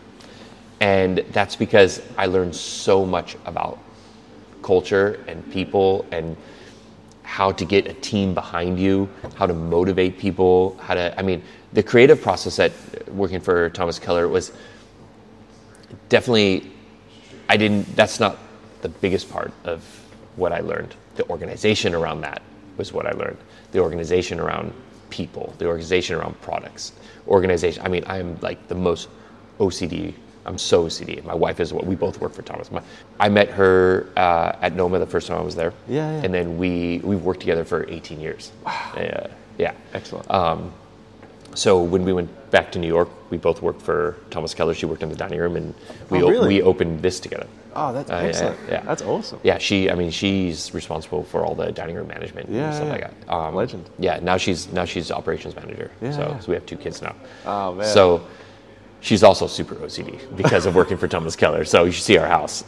And that's because I learned so much about culture and people and how to get a team behind you, how to motivate people, how to, I mean, the creative process at working for Thomas Keller was definitely, I didn't, that's not the biggest part of what I learned. The organization around that was what I learned. The organization around people, the organization around products, organization. I mean, I'm like the most O C D. I'm so O C D. My wife is what we both work for Thomas. My, I met her uh, at Noma the first time I was there. Yeah, yeah. And then we we worked together for eighteen years. Wow. Uh, yeah. Excellent. Um, so when we went back to New York, we both worked for Thomas Keller. She worked in the dining room, and we Oh, really? we opened this together. Oh, that's Uh, yeah, excellent. yeah. That's awesome. Yeah, she. I mean, she's responsible for all the dining room management Yeah, and stuff yeah. like that. Um, Legend. Yeah. Now she's now she's operations manager. Yeah, so, yeah. so we have two kids now. Oh, man. So she's also super O C D because of working for Thomas Keller. So you should see our house.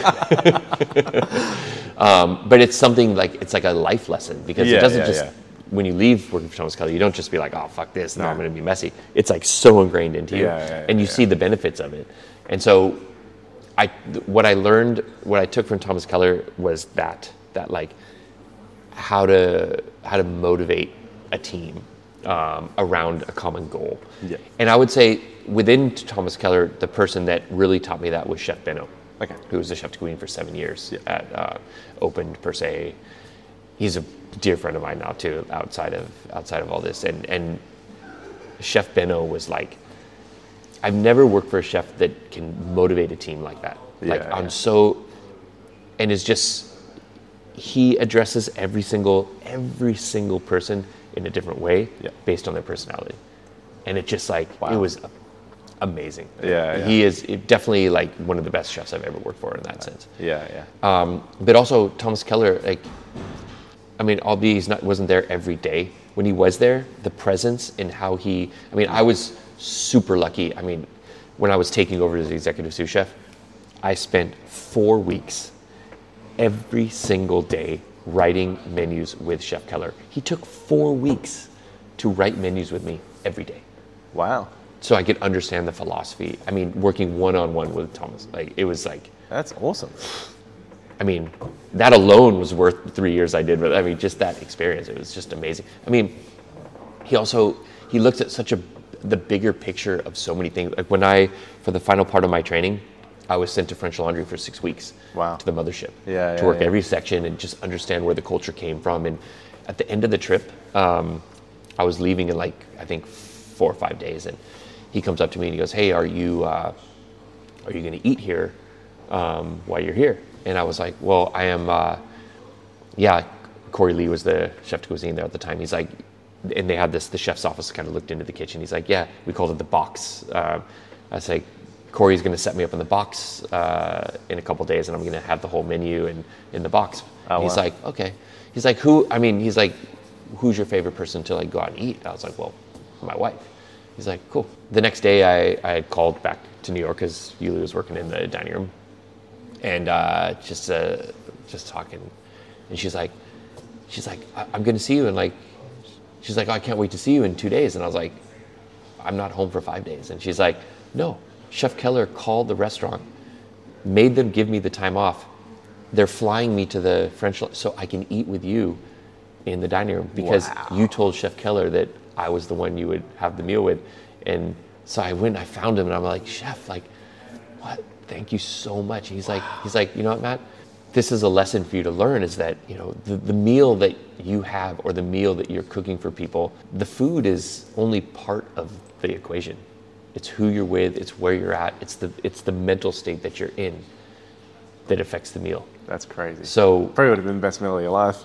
um, but it's something like it's like a life lesson because Yeah, it doesn't yeah, just. yeah. When you leave working for Thomas Keller, you don't just be like, oh, fuck this, now No. I'm going to be messy. It's like so ingrained into you. Yeah, yeah, yeah, and you yeah. see the benefits of it. And so I, what I learned, what I took from Thomas Keller was that, that like how to, how to motivate a team um, around a common goal. Yeah. And I would say within Thomas Keller, the person that really taught me that was Chef Benno, Okay. who was the chef de cuisine for seven years Yeah. at uh, Opened per se. He's a dear friend of mine now too, outside of outside of all this. And and Chef Benno was like, I've never worked for a chef that can motivate a team like that. Like Yeah, I'm yeah. so, and it's just, he addresses every single every single person in a different way Yeah. based on their personality, and it just like Wow. it was amazing. Yeah, yeah. He is definitely like one of the best chefs I've ever worked for in that sense. Yeah, yeah. Um, but also Thomas Keller, like, I mean, albeit he's not wasn't there every day. When he was there, the presence and how he, I mean, I was super lucky. I mean, when I was taking over as executive sous chef, I spent four weeks every single day writing menus with Chef Keller. He took four weeks to write menus with me every day, Wow. so I could understand the philosophy. I mean, working one on one with Thomas, like it was like. That's awesome. I mean, that alone was worth the three years I did. But I mean, just that experience, it was just amazing. I mean, he also, he looked at such a, the bigger picture of so many things. Like when I, for the final part of my training, I was sent to French Laundry for six weeks Wow. to the mothership Yeah, to yeah, work yeah. every section and just understand where the culture came from. And at the end of the trip, um, I was leaving in like, I think four or five days. And he comes up to me and he goes, hey, are you, uh, are you going to eat here? um, while you're here? And I was like, well, I am, uh, yeah, Corey Lee was the chef de cuisine there at the time. He's like, and they had this, the chef's office kind of looked into the kitchen. He's like, yeah, we called it the box. Uh, I was like, Corey's going to set me up in the box uh, in a couple days, and I'm going to have the whole menu in, in the box. Oh, and he's wow. like, okay. He's like, who, I mean, he's like, who's your favorite person to like go out and eat? I was like, well, my wife. He's like, cool. The next day I, I had called back to New York because Yuli was working in the dining room, and uh, just uh, just talking. And she's like, she's like, I- I'm going to see you in like, she's like, oh, I can't wait to see you in two days. And I was like, I'm not home for five days. And she's like, no, Chef Keller called the restaurant, made them give me the time off. They're flying me to the French so I can eat with you in the dining room because Wow. you told Chef Keller that I was the one you would have the meal with. And so I went, I found him, and I'm like, Chef, like, what? Thank you so much. He's like, he's like, you know what, Matt? This is a lesson for you to learn, is that, you know, the, the meal that you have or the meal that you're cooking for people, the food is only part of the equation. It's who you're with, it's where you're at, it's the it's the mental state that you're in that affects the meal. That's crazy. So Probably would have been the best meal of your life.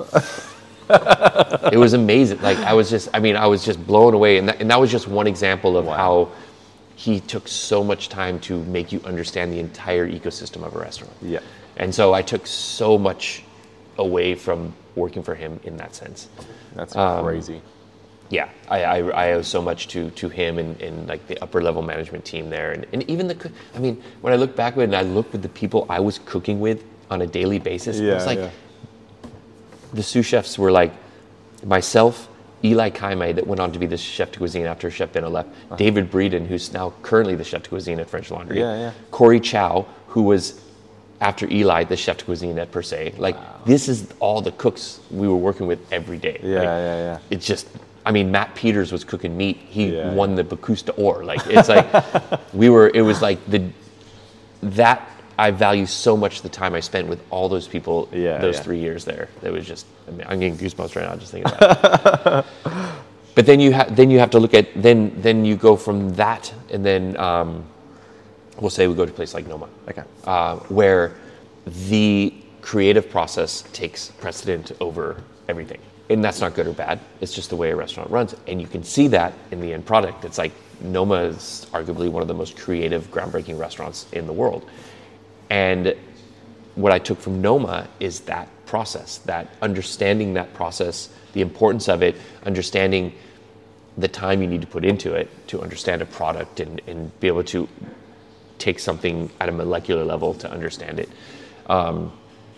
it was amazing. Like I was just, I mean, I was just blown away. And that, and that was just one example of Wow. how he took so much time to make you understand the entire ecosystem of a restaurant. Yeah. And so I took so much away from working for him in that sense. That's Um, crazy. Yeah, I, I, I owe so much to to him and, and like the upper level management team there, and, and even the cook. I mean, when I look back at it and I look with the people I was cooking with on a daily basis, Yeah, it's like yeah. the sous chefs were like myself, Eli Kaime, that went on to be the chef de cuisine after Chef Beno left, David Breeden, who's now currently the chef de cuisine at French Laundry, Yeah, yeah. Corey Chow, who was after Eli the chef de cuisine at Per Se. Like this is all the cooks we were working with every day. Yeah, Like, yeah, yeah. It's just, I mean, Matt Peters was cooking meat. He Yeah, won the Bocuse d'Or. Like it's like we were. It was like the that I value so much the time I spent with all those people. Yeah, those yeah. three years there. That was just. I mean, I'm getting goosebumps right now just thinking about it. But then you have then you have to look at then then you go from that and then um, we'll say we go to a place like Noma. Okay. Uh, where the creative process takes precedent over everything. And that's not good or bad. It's just the way a restaurant runs. And you can see that in the end product. It's like Noma is arguably one of the most creative, groundbreaking restaurants in the world. And what I took from Noma is that process, that understanding that process, the importance of it, understanding the time you need to put into it to understand a product and, and be able to take something at a molecular level to understand it. Um,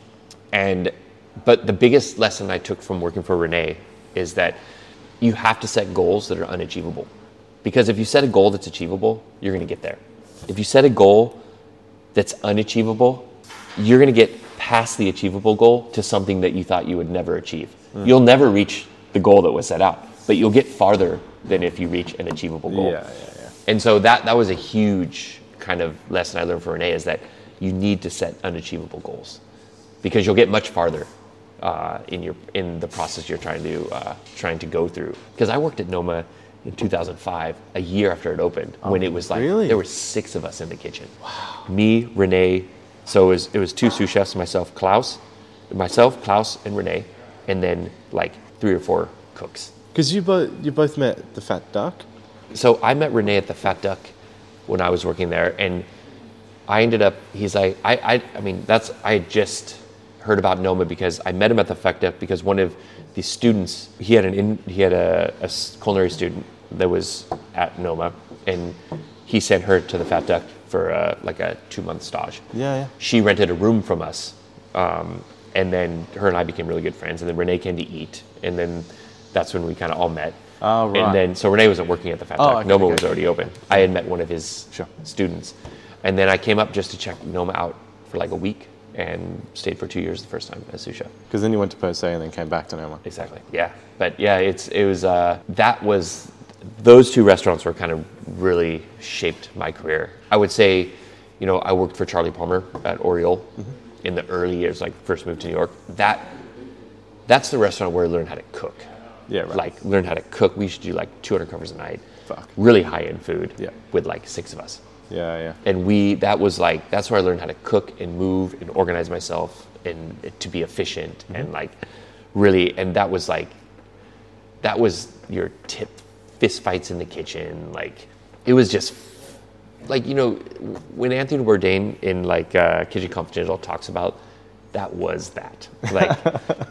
and but the biggest lesson I took from working for Rene is that you have to set goals that are unachievable. Because if you set a goal that's achievable, you're going to get there. If you set a goal that's unachievable, you're going to get past the achievable goal to something that you thought you would never achieve. Mm. You'll never reach the goal that was set out, but you'll get farther than if you reach an achievable goal. Yeah, yeah, yeah. And so that that was a huge kind of lesson I learned from Rene, is that you need to set unachievable goals because you'll get much farther uh, in your in the process you're trying to uh, trying to go through. Because I worked at Noma in two thousand five, a year after it opened, oh, when it was like really? there were six of us in the kitchen. Wow. Me, Rene, so it was it was two sous chefs, myself, Klaus, myself, Klaus, and Rene, and then like three or four cooks. Because you both you both met at the Fat Duck. So I met Rene at the Fat Duck when I was working there, and I ended up. He's like, I, I, I mean, that's I had just heard about Noma because I met him at the Fat Duck because one of the students, he had an in, he had a, a culinary student that was at Noma, and he sent her to the Fat Duck for uh, like a two month stage. Yeah, yeah. She rented a room from us, um, and then her and I became really good friends. And then Rene came to eat, and then that's when we kind of all met. Oh, right. And then, so Rene wasn't working at the Fat Oh, Duck. okay, Noma okay, was okay. already open. I had met one of his Sure. students. And then I came up just to check Noma out for like a week and stayed for two years the first time as sous chef. Because then you went to Per Se and then came back to Noma. Exactly. Yeah. But yeah, it's it was uh, that was those two restaurants were kind of really shaped my career. I would say, you know, I worked for Charlie Palmer at Oriole mm-hmm. in the early years, like first moved to New York. That that's the restaurant where I learned how to cook. Yeah, right. Like learned how to cook. We used to do like two hundred covers a night. Fuck. Really high end food. Yeah. With like six of us. Yeah, yeah. And we, that was like, that's where I learned how to cook and move and organize myself and to be efficient mm-hmm. and like really, and that was like, that was your tip, fist fights in the kitchen. Like it was just like, you know, when Anthony Bourdain in like uh, Kitchen Confidential talks about, that was that. Like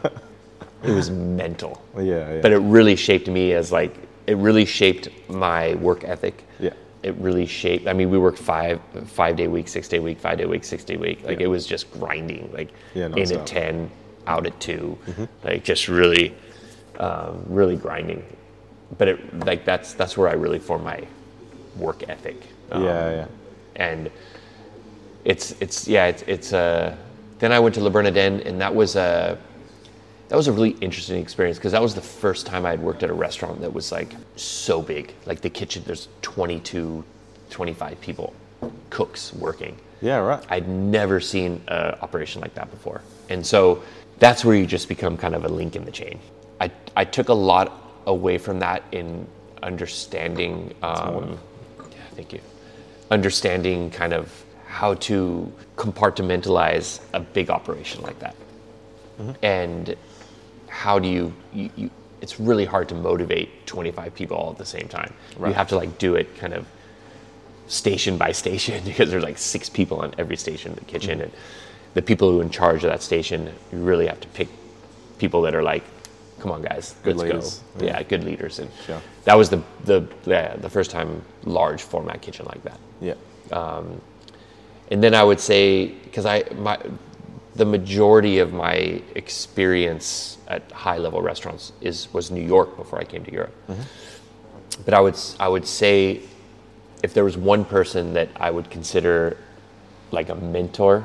it was mental. Yeah, yeah. But it really shaped me as like, it really shaped my work ethic. Yeah. It really shaped, I mean, we worked five, five day week, six day week, five day week, six day week. Like yeah. it was just grinding, like yeah, in at ten, out at two, mm-hmm. like just really, um, really grinding. But it, like that's, that's where I really formed my work ethic. Um, yeah, yeah. And it's, it's, yeah, it's, it's, uh, then I went to Le Bernardin, and that was a, that was a really interesting experience because that was the first time I had worked at a restaurant that was like so big. Like the kitchen, there's twenty-two, twenty-five people, cooks working. Yeah, right. I'd never seen an operation like that before. And so that's where you just become kind of a link in the chain. I, I took a lot away from that in understanding, um, yeah, thank you, understanding kind of how to compartmentalize a big operation like that. Mm-hmm. And how do you, you, you, it's really hard to motivate twenty-five people all at the same time. Right. You have to like do it kind of station by station because there's like six people on every station in the kitchen. Mm-hmm. And the people who are in charge of that station, you really have to pick people that are like, come on guys, good let's leaders. go. Yeah. yeah, good leaders. And sure. that was the, the, yeah, the first time large format kitchen like that. Yeah. Um, and then I would say, because I, my, the majority of my experience at high-level restaurants is was New York before I came to Europe. Mm-hmm. But I would I would say if there was one person that I would consider like a mentor,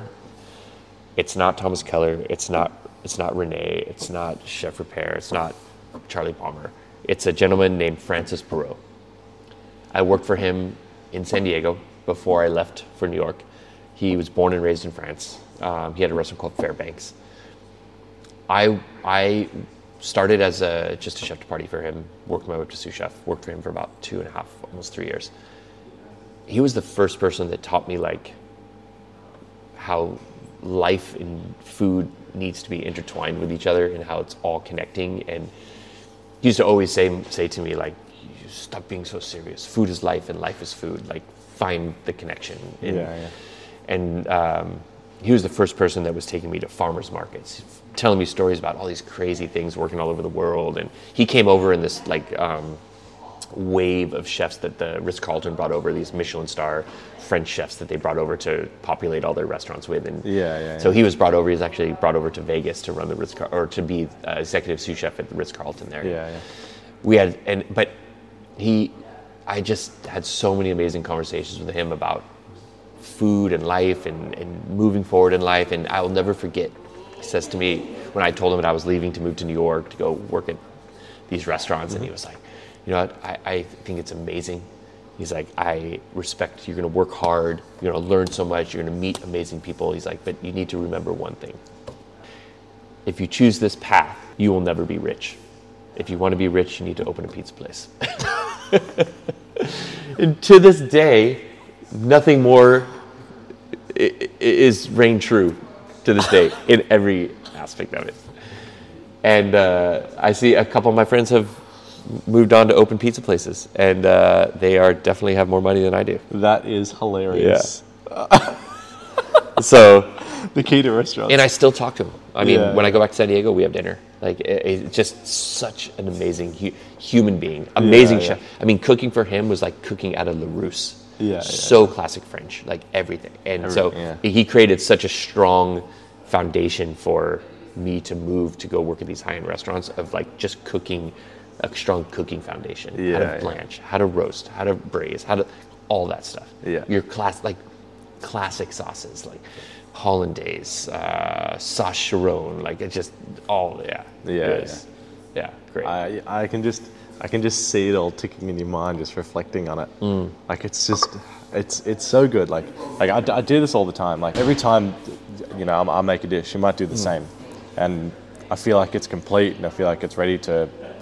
it's not Thomas Keller, it's not it's not Rene, it's not Chef Repair, it's not Charlie Palmer. It's a gentleman named Francis Perrault. I worked for him in San Diego before I left for New York. He was born and raised in France. Um, he had a restaurant called Fairbanks. I I started as a just a chef de partie for him, worked my way up to sous chef, worked for him for about two and a half, almost three years. He was the first person that taught me like how life and food needs to be intertwined with each other and how it's all connecting. And he used to always say say to me like, stop being so serious. Food is life and life is food. Like find the connection. And, yeah, yeah. And um, he was the first person that was taking me to farmers markets, telling me stories about all these crazy things working all over the world. And he came over in this like um, wave of chefs that the Ritz-Carlton brought over, these Michelin star French chefs that they brought over to populate all their restaurants with. And yeah, yeah, so yeah. he was brought over. He was actually brought over to Vegas to run the Ritz or to be uh, executive sous chef at the Ritz-Carlton there. Yeah, yeah. We had and but he, I just had so many amazing conversations with him about food and life and, and moving forward in life. And I will never forget, he says to me when I told him that I was leaving to move to New York to go work at these restaurants, mm-hmm. and he was like, you know what, I, I think it's amazing. He's like, I respect, you're going to work hard, you're going to learn so much, you're going to meet amazing people. He's like, but you need to remember one thing. If you choose this path, you will never be rich. If you want to be rich, you need to open a pizza place. And to this day, nothing more is reign true to this day in every aspect of it. And uh, I see a couple of my friends have moved on to open pizza places, and uh, they are definitely have more money than I do. That is hilarious. Yeah. So the key to restaurants. And I still talk to them. I mean, yeah. when I go back to San Diego, we have dinner. Like, it, it's just such an amazing hu- human being, amazing yeah, chef. yeah. I mean, cooking for him was like cooking at a LaRousse. Yeah, so yeah. classic French, like everything. And Every, so yeah. he created such a strong foundation for me to move to go work at these high-end restaurants of like just cooking, a strong cooking foundation. Yeah, how to yeah. blanch, how to roast, how to braise, how to, all that stuff. Yeah. Your class, like classic sauces, like hollandaise, uh, sauce Chiron, like it's just all, yeah. Yeah, it was, yeah. yeah, great. I I can just I can just see it all ticking in your mind, just reflecting on it. Mm. Like it's just it's it's so good. Like like I, I do this all the time. Like every time, you know, I, I make a dish, you might do the mm. same, and I feel like it's complete, and I feel like it's ready to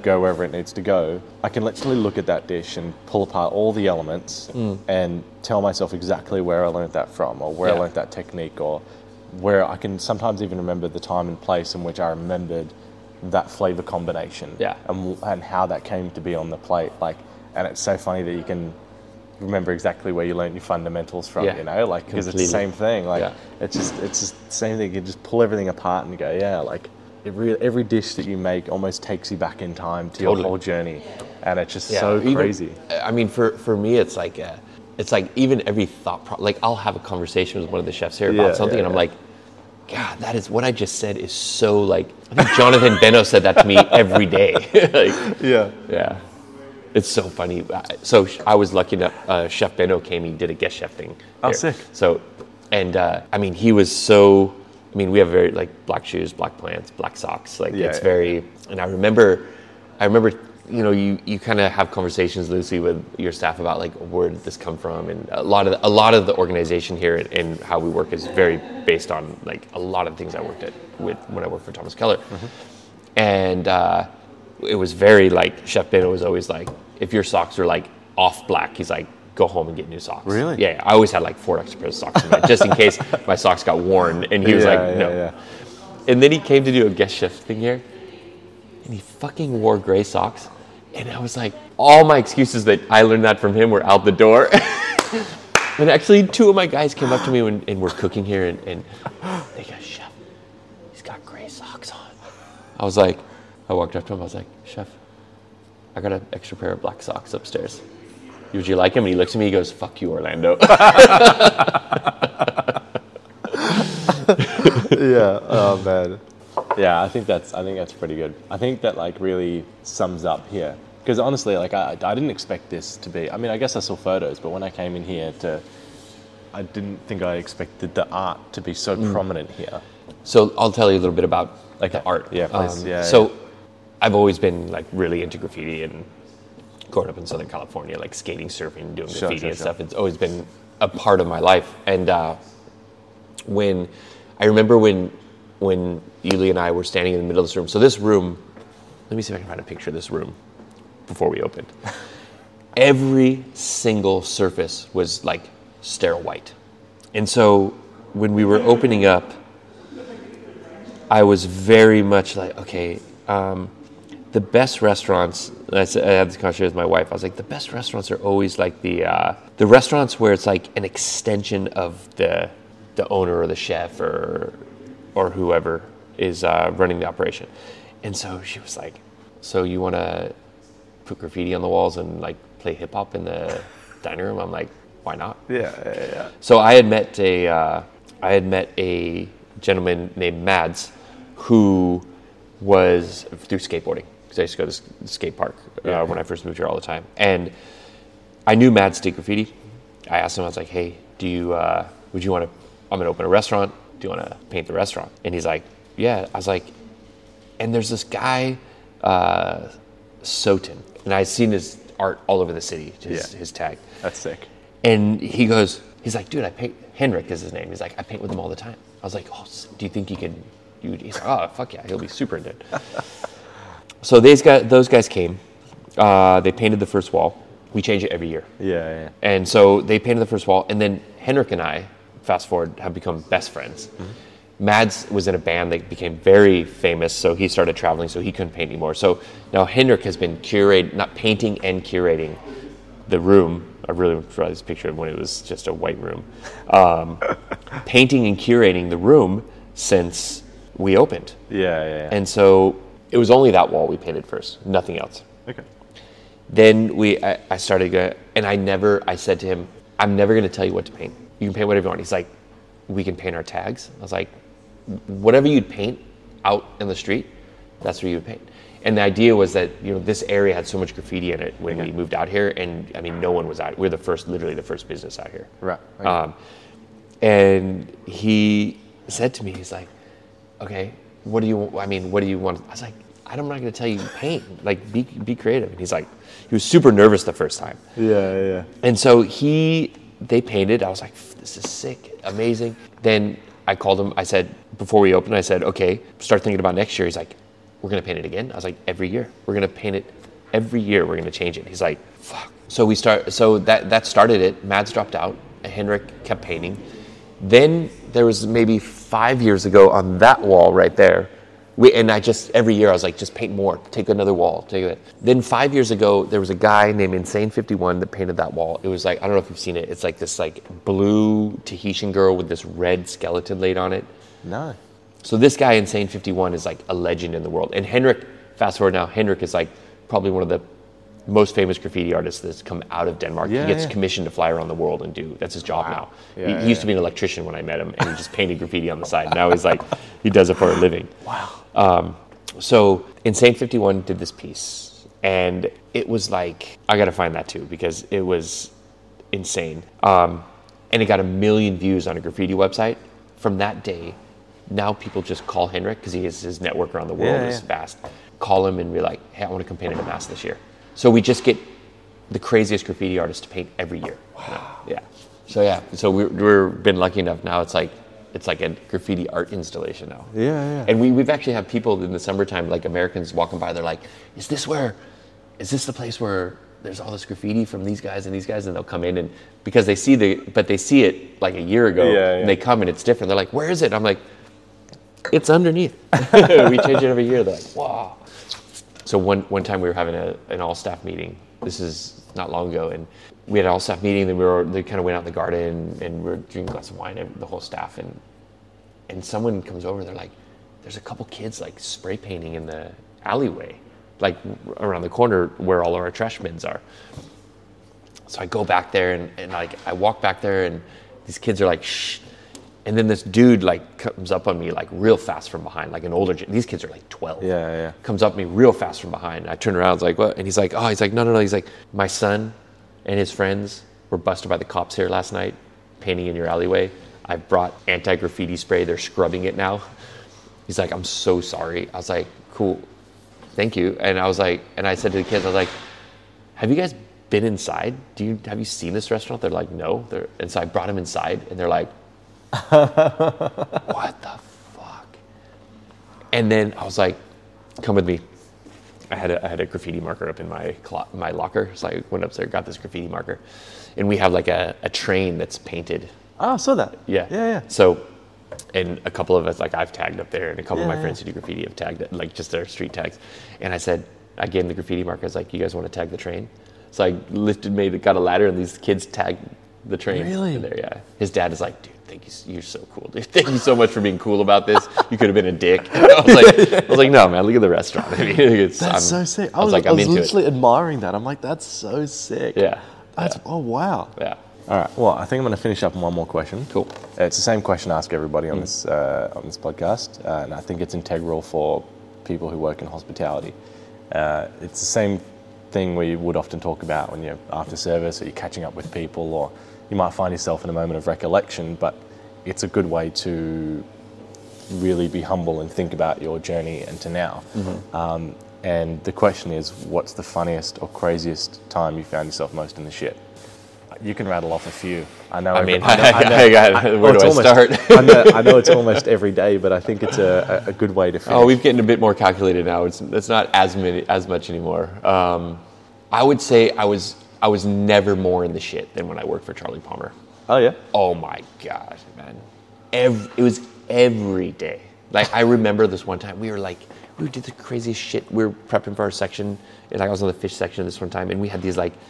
go wherever it needs to go, I can literally look at that dish and pull apart all the elements mm. and tell myself exactly where I learned that from, or where yeah. I learned that technique, or where I can sometimes even remember the time and place in which I remembered that flavor combination yeah. and, and how that came to be on the plate. Like, and it's so funny that you can remember exactly where you learned your fundamentals from, yeah. you know, like, because it's the same thing. Like, yeah. it's just, it's just the same thing. You just pull everything apart and go, yeah, like every, every dish that you make almost takes you back in time to totally. your whole journey. And it's just yeah. so even, crazy. I mean, for, for me, it's like, uh, it's like even every thought, pro- like I'll have a conversation with one of the chefs here about yeah, something yeah, and I'm yeah. like, God, that is, what I just said is so like, I think Jonathan Beno said that to me every day. like, yeah. Yeah. It's so funny. So I was lucky enough, uh, Chef Beno came, he did a guest chef thing. Oh, here. sick. So, and uh, I mean, he was so, I mean, we have very, like, black shoes, black pants, black socks. Like, yeah, it's yeah. very, and I remember, I remember, you know, you, you kind of have conversations loosely with your staff about, like, where did this come from? And a lot of the, a lot of the organization here and, and how we work is very based on, like, a lot of the things I worked at with when I worked for Thomas Keller. Mm-hmm. And, uh, it was very like, Chef Beno was always like, if your socks are like off black, he's like, go home and get new socks. Really? Yeah, I always had like four extra pairs of socks in my, just in case my socks got worn. And he was yeah, like, yeah, no. Yeah. And then he came to do a guest chef thing here, and he fucking wore gray socks. And I was like, all my excuses that I learned that from him were out the door. And actually, two of my guys came up to me when, and we're cooking here, and, and they go, Chef, he's got gray socks on. I was like, I walked up to him, I was like, Chef, I got an extra pair of black socks upstairs. Would you like him? And he looks at me, he goes, fuck you, Orlando. Yeah, oh man. Yeah, I think that's I think that's pretty good. I think that like really sums up here. Because honestly, like I I didn't expect this to be, I mean, I guess I saw photos, but when I came in here to, I didn't think I expected the art to be so mm. prominent here. So I'll tell you a little bit about like the art. Yeah, please. Um, yeah. So yeah. I've always been like really into graffiti, and growing up in Southern California, like skating, surfing, doing sure, graffiti sure, and sure. stuff. It's always been a part of my life. And uh, when I remember when when Yuli and I were standing in the middle of this room. So this room, let me see if I can find a picture of this room before we opened. Every single surface was like sterile white. And so when we were opening up, I was very much like, okay, um, the best restaurants, I, said, I had this conversation with my wife, I was like, the best restaurants are always like the uh, the restaurants where it's like an extension of the the owner or the chef or or whoever is uh, running the operation. And so she was like, so you want to put graffiti on the walls and like play hip hop in the dining room? I'm like, why not? Yeah, yeah, yeah. So I had met a uh, I had met a gentleman named Mads who was through skateboarding, because I used to go to the skate park uh, yeah. when I first moved here all the time. And I knew Mads did graffiti. I asked him, I was like, hey, do you, uh, would you want to, I'm going to open a restaurant. Do you want to paint the restaurant? And he's like, yeah. I was like, and there's this guy, uh, Soten, and I'd seen his art all over the city, his, yeah. his tag. That's sick. And he goes, he's like, dude, I paint, Henrik is his name. He's like, I paint with him all the time. I was like, oh, do you think you could, you, he's like, oh, fuck yeah, he'll be super into it. So these guys, those guys came, uh, they painted the first wall. We change it every year. Yeah, yeah. And so they painted the first wall, and then Henrik and I, fast forward, have become best friends. Mm-hmm. Mads was in a band that became very famous, so he started traveling, so he couldn't paint anymore. So now Henrik has been curating, not painting and curating the room. I really prefer this picture of when it was just a white room. Um, painting and curating the room since we opened. Yeah, yeah, yeah. And so it was only that wall we painted first, nothing else. Okay. Then we, I, I started going, and I never, I said to him, I'm never going to tell you what to paint. You can paint whatever you want. He's like, we can paint our tags. I was like, whatever you'd paint out in the street, that's where you would paint. And the idea was that, you know, this area had so much graffiti in it when okay. we moved out here, and I mean, no one was out. We're the first, literally the first business out here. Right. Okay. Um, and he said to me, he's like, okay, what do you, I mean, what do you want? I was like, I'm not going to tell you paint, like be be creative. And he's like, he was super nervous the first time. Yeah, yeah. And so he, they painted. I was like, this is sick, amazing. Then I called him. I said, before we opened, I said, okay, start thinking about next year. He's like, we're going to paint it again? I was like, every year. We're going to paint it every year. We're going to change it. He's like, fuck. So we start. So that that started it. Mads dropped out. Henrik kept painting. Then there was maybe five years ago on that wall right there. We, and I just, every year I was like, just paint more, take another wall, take it. Then five years ago, there was a guy named Insane fifty-one that painted that wall. It was like, I don't know if you've seen it. It's like this like blue Tahitian girl with this red skeleton laid on it. No. So this guy, Insane fifty-one, is like a legend in the world. And Henrik, fast forward now, Henrik is like probably one of the most famous graffiti artists that's come out of Denmark. Yeah, he gets yeah. commissioned to fly around the world and do, that's his job Wow. now. Yeah, he, he yeah, used to be an electrician when I met him, and he just painted graffiti on the side. Now he's like, he does it for a living. Wow. Um, so Insane fifty-one did this piece, and it was like, I gotta find that too, because it was insane. Um, and it got a million views on a graffiti website. From that day, now people just call Henrik, because he has his network around the world Yeah, is yeah. vast. Call him and be like, hey, I want to come paint at a mass this year. So we just get the craziest graffiti artists to paint every year. Wow. Yeah. So yeah, so we're, we're been lucky enough now. It's like it's like a graffiti art installation now. Yeah, yeah. And we we've actually had people in the summertime, like Americans walking by. They're like, "Is this where? Is this the place where there's all this graffiti from these guys and these guys?" And they'll come in and because they see the but they see it like a year ago. Yeah, yeah. And they come and it's different. They're like, "Where is it?" I'm like, "It's underneath." We change it every year. They're like, "Wow." So one one time we were having a, an all staff meeting. This is not long ago, and we had an all staff meeting. Then we were they kind of went out in the garden and we were drinking a glass of wine, the whole staff, and and someone comes over. They're like, "There's a couple kids like spray painting in the alleyway, like around the corner where all of our trash bins are." So I go back there and, and like I walk back there, and these kids are like, "Shh." And then this dude like comes up on me like real fast from behind, like an older. These kids are like twelve. Yeah, yeah. Comes up to me real fast from behind. I turn around, I was like, "What?" And he's like, "Oh," he's like, "No, no, no." He's like, "My son and his friends were busted by the cops here last night, painting in your alleyway. I brought anti-graffiti spray. They're scrubbing it now." He's like, "I'm so sorry." I was like, "Cool, thank you." And I was like, and I said to the kids, I was like, "Have you guys been inside? Do you have you seen this restaurant?" They're like, "No." They're, and so I brought them inside, and they're like, "What the fuck?" And then I was like, "Come with me." I had a, I had a graffiti marker up in my clo- my locker, so I went upstairs, got this graffiti marker, and we have like a, a train that's painted. Oh, I saw that. Yeah, Yeah, yeah. So, and a couple of us, like I've tagged up there, and a couple Yeah, of my yeah. friends who do graffiti have tagged it, like just their street tags. And I said, I gave him the graffiti marker. I was like, "You guys want to tag the train?" So I lifted, made, got a ladder, and these kids tagged the train. Really? In there, yeah. His dad is like, "Dude, thank you. You're so cool, dude. Thank you so much for being cool about this. You could have been a dick." I was like, I was like, "No, man. Look at the restaurant. I mean, it's, That's I'm- so sick. I was, like, I I'm was into literally it. admiring that. I'm like, that's so sick. Yeah. That's yeah. oh wow. Yeah. All right. Well, I think I'm going to finish up on one more question. Cool. Uh, it's the same question I ask everybody on Mm. this uh, on this podcast, uh, and I think it's integral for people who work in hospitality. Uh, it's the same thing we would often talk about when you're after service or you're catching up with people, or you might find yourself in a moment of recollection. But it's a good way to really be humble and think about your journey and to now. Mm-hmm. Um, and the question is, what's the funniest or craziest time you found yourself most in the shit? You can rattle off a few. I know. I every- mean, I know, I know- I got it. I- Where well, do I it's almost- start? I, know, I know it's almost every day, but I think it's a, a good way to finish. Oh, we've getting a bit more calculated now. It's it's not as many as much anymore. Um, I would say I was I was never more in the shit than when I worked for Charlie Palmer. Oh yeah. Oh my gosh, man! Every, it was every day. Like I remember this one time we were like we would do the craziest shit. We were prepping for our section, and like I was on the fish section this one time, and we had these like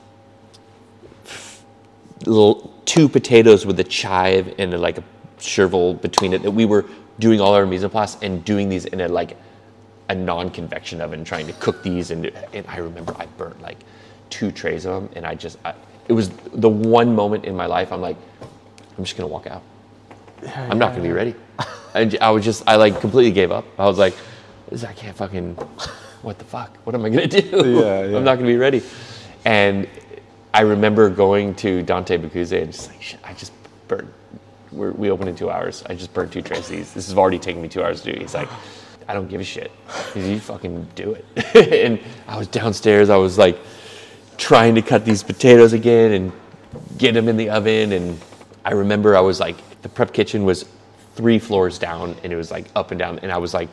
little two potatoes with a chive and a, like a chervil between it that we were doing all our mise en place and doing these in a like a non-convection oven, trying to cook these. And, and I remember I burnt like two trays of them, and I just I, it was the one moment in my life I'm like, I'm just gonna walk out. Yeah, I'm not yeah, gonna be yeah. ready. And I was just I like completely gave up. I was like, this I can't fucking what the fuck? What am I gonna do? Yeah, yeah. I'm not gonna be ready. And I remember going to Dante Bacuzzi and just like, shit, I just burned. We're, we opened in two hours. I just burned two trays of these. This has already taken me two hours to do. He's like, I don't give a shit. He's like, you fucking do it. And I was downstairs. I was like trying to cut these potatoes again and get them in the oven. And I remember I was like, the prep kitchen was three floors down and it was like up and down. And I was like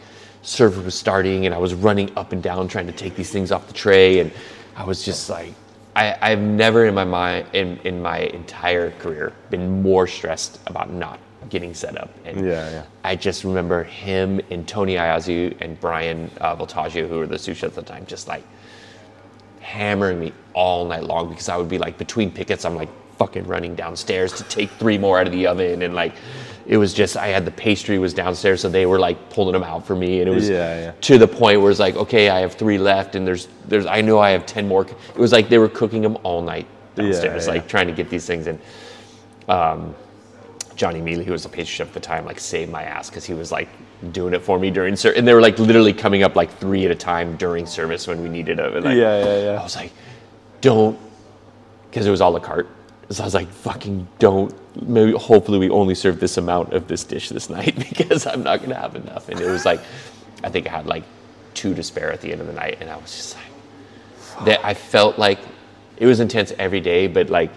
server was starting, and I was running up and down trying to take these things off the tray, and I was just like, I, I've never in my mind, in, in my entire career, been more stressed about not getting set up. And Yeah, yeah. I just remember him and Tony Ayazu and Brian uh, Voltaggio, who were the sous chefs at the time, just like hammering me all night long, because I would be like, between pickets, I'm like fucking running downstairs to take three more out of the oven, and like, it was just, I had the pastry was downstairs, so they were like pulling them out for me, and it was Yeah, yeah. to the point where it's like, okay, I have three left, and there's, there's, I know I have ten more. It was like they were cooking them all night downstairs, Yeah, yeah. like trying to get these things in. Um, Johnny Mealy, who was the pastry chef at the time, like saved my ass, because he was like doing it for me during service, and they were like literally coming up like three at a time during service when we needed it. Like, Yeah, yeah, yeah. I was like, don't, because it was a la carte. So I was like, fucking don't, maybe hopefully we only serve this amount of this dish this night, because I'm not going to have enough. And it was like, I think I had like two to spare at the end of the night. And I was just like, that I felt like it was intense every day, but like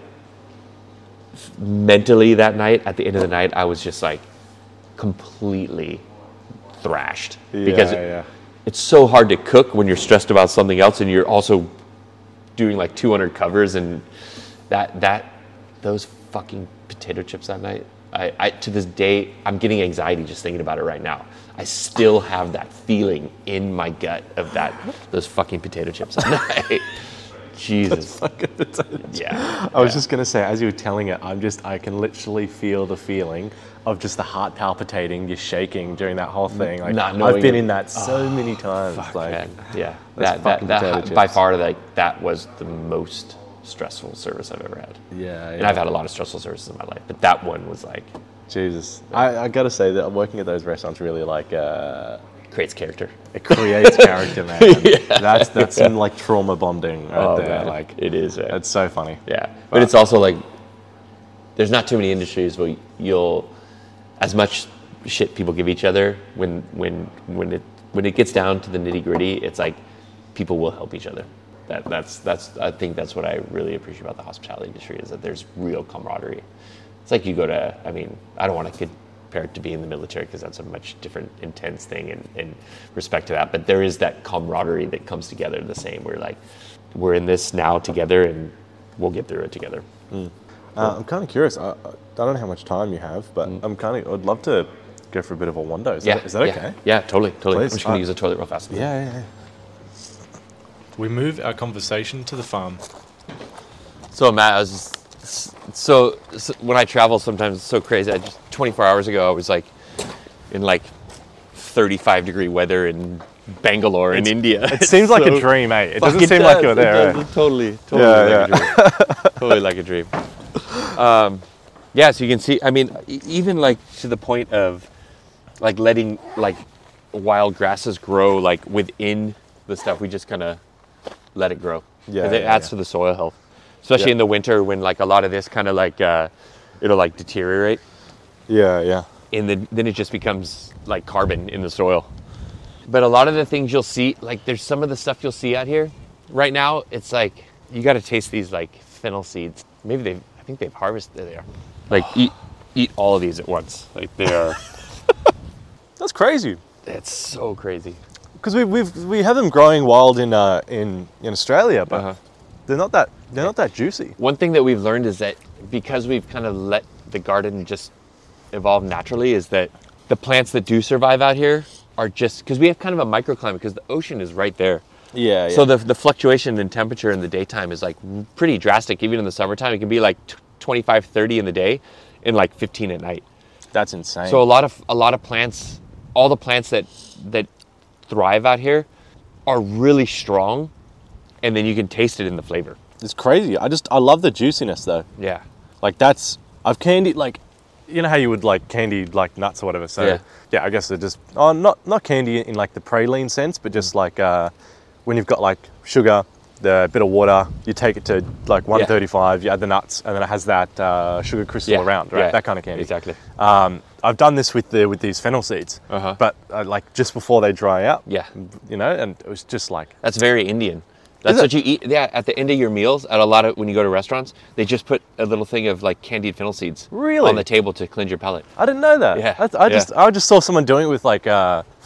mentally that night, at the end of the night, I was just like completely thrashed. Because Yeah, yeah. it's so hard to cook when you're stressed about something else, and you're also doing like two hundred covers, and that, that, those fucking potato chips that night, I, I, to this day, I'm getting anxiety just thinking about it right now. I still have that feeling in my gut of that, those fucking potato chips that night. Jesus. Fucking potato chips. Yeah. I was yeah. just gonna say, as you were telling it, I'm just, I can literally feel the feeling of just the heart palpitating, you're shaking during that whole thing. Like, Not I've knowing been it- in that so many times. Fuck, like, man. Yeah. those That, that, fucking that, potato by chips. far, like, that was the most stressful service I've ever had. Yeah, And yeah. I've had a lot of stressful services in my life, but that one was like, Jesus. I, I gotta say that working at those restaurants really like, uh, creates character. it creates character, man. That's that's some like trauma bonding right Oh, there. man. Like, It is, man. it's so funny. Yeah, but it's also like, there's not too many industries where you'll, as much shit people give each other, when when when it when it gets down to the nitty gritty, it's like people will help each other. That that's that's I think that's what I really appreciate about the hospitality industry, is that there's real camaraderie. It's like you go to, I mean, I don't want to compare it to being in the military, because that's a much different intense thing, and, and respect to that, but there is that camaraderie that comes together the same. We're like, we're in this now together, and we'll get through it together. Uh, I'm kind of curious. I, I don't know how much time you have, but I'm kind of. I'd love to go for a bit of a wando. Is, Yeah, that, is that yeah, okay? Yeah, totally, totally. Please. I'm just gonna Uh, use the toilet real fast. Yeah, yeah, yeah. We move our conversation to the farm. So Matt, I was just, so, so when I travel, sometimes it's so crazy. I just twenty-four hours ago, I was like in like thirty-five degree weather in Bangalore in India. It seems like a dream, eh? It doesn't Fucking seem like does, you're it there. does, eh? Totally, totally Yeah, like a dream. Totally like a dream. Um, yeah, so you can see, I mean, e- even like to the point of like letting like wild grasses grow like within the stuff, we just kind of let it grow. Yeah, 'Cause it yeah, adds yeah. to the soil health. Especially Yeah. in the winter, when like a lot of this kind of like, uh, it'll like deteriorate, Yeah, yeah. and then, then it just becomes like carbon in the soil. But a lot of the things you'll see, like there's some of the stuff you'll see out here right now, it's like, you got to taste these like fennel seeds. Maybe they've, I think they've harvested, there they are. Like eat, eat all of these at once. Like they are, That's crazy. it's so crazy. Because we we've we have them growing wild in uh, in in Australia, but Uh-huh. they're not that they're not that juicy. One thing that we've learned is that because we've kind of let the garden just evolve naturally, is that the plants that do survive out here are just, because we have kind of a microclimate, because the ocean is right there. Yeah. So the the fluctuation in temperature in the daytime is like pretty drastic. Even in the summertime, it can be like t- twenty-five, thirty in the day and like fifteen at night. that's insane. So a lot of a lot of plants, all the plants that that thrive out here are really strong, and then you can taste it in the flavor. it's crazy. I just I love the juiciness though. Yeah. Like that's I've candied like, you know how you would like candy like nuts or whatever. So Yeah. yeah, I guess they're just oh not not candy in like the praline sense, but just like uh, when you've got like sugar, the bit of water, you take it to like one thirty-five, you add the nuts, and then it has that uh, sugar crystal Yeah, around, right? yeah, That kind of candy. exactly. Um, I've done this with the with these fennel seeds, Uh-huh. but uh, like just before they dry out. Yeah. You know, and it was just like That's very Indian. That's Is what it? you eat. Yeah, at the end of your meals, at a lot of when you go to restaurants, they just put a little thing of like candied fennel seeds Really? on the table to cleanse your palate. I didn't know that. Yeah, That's, I yeah. just I just saw someone doing it with like uh,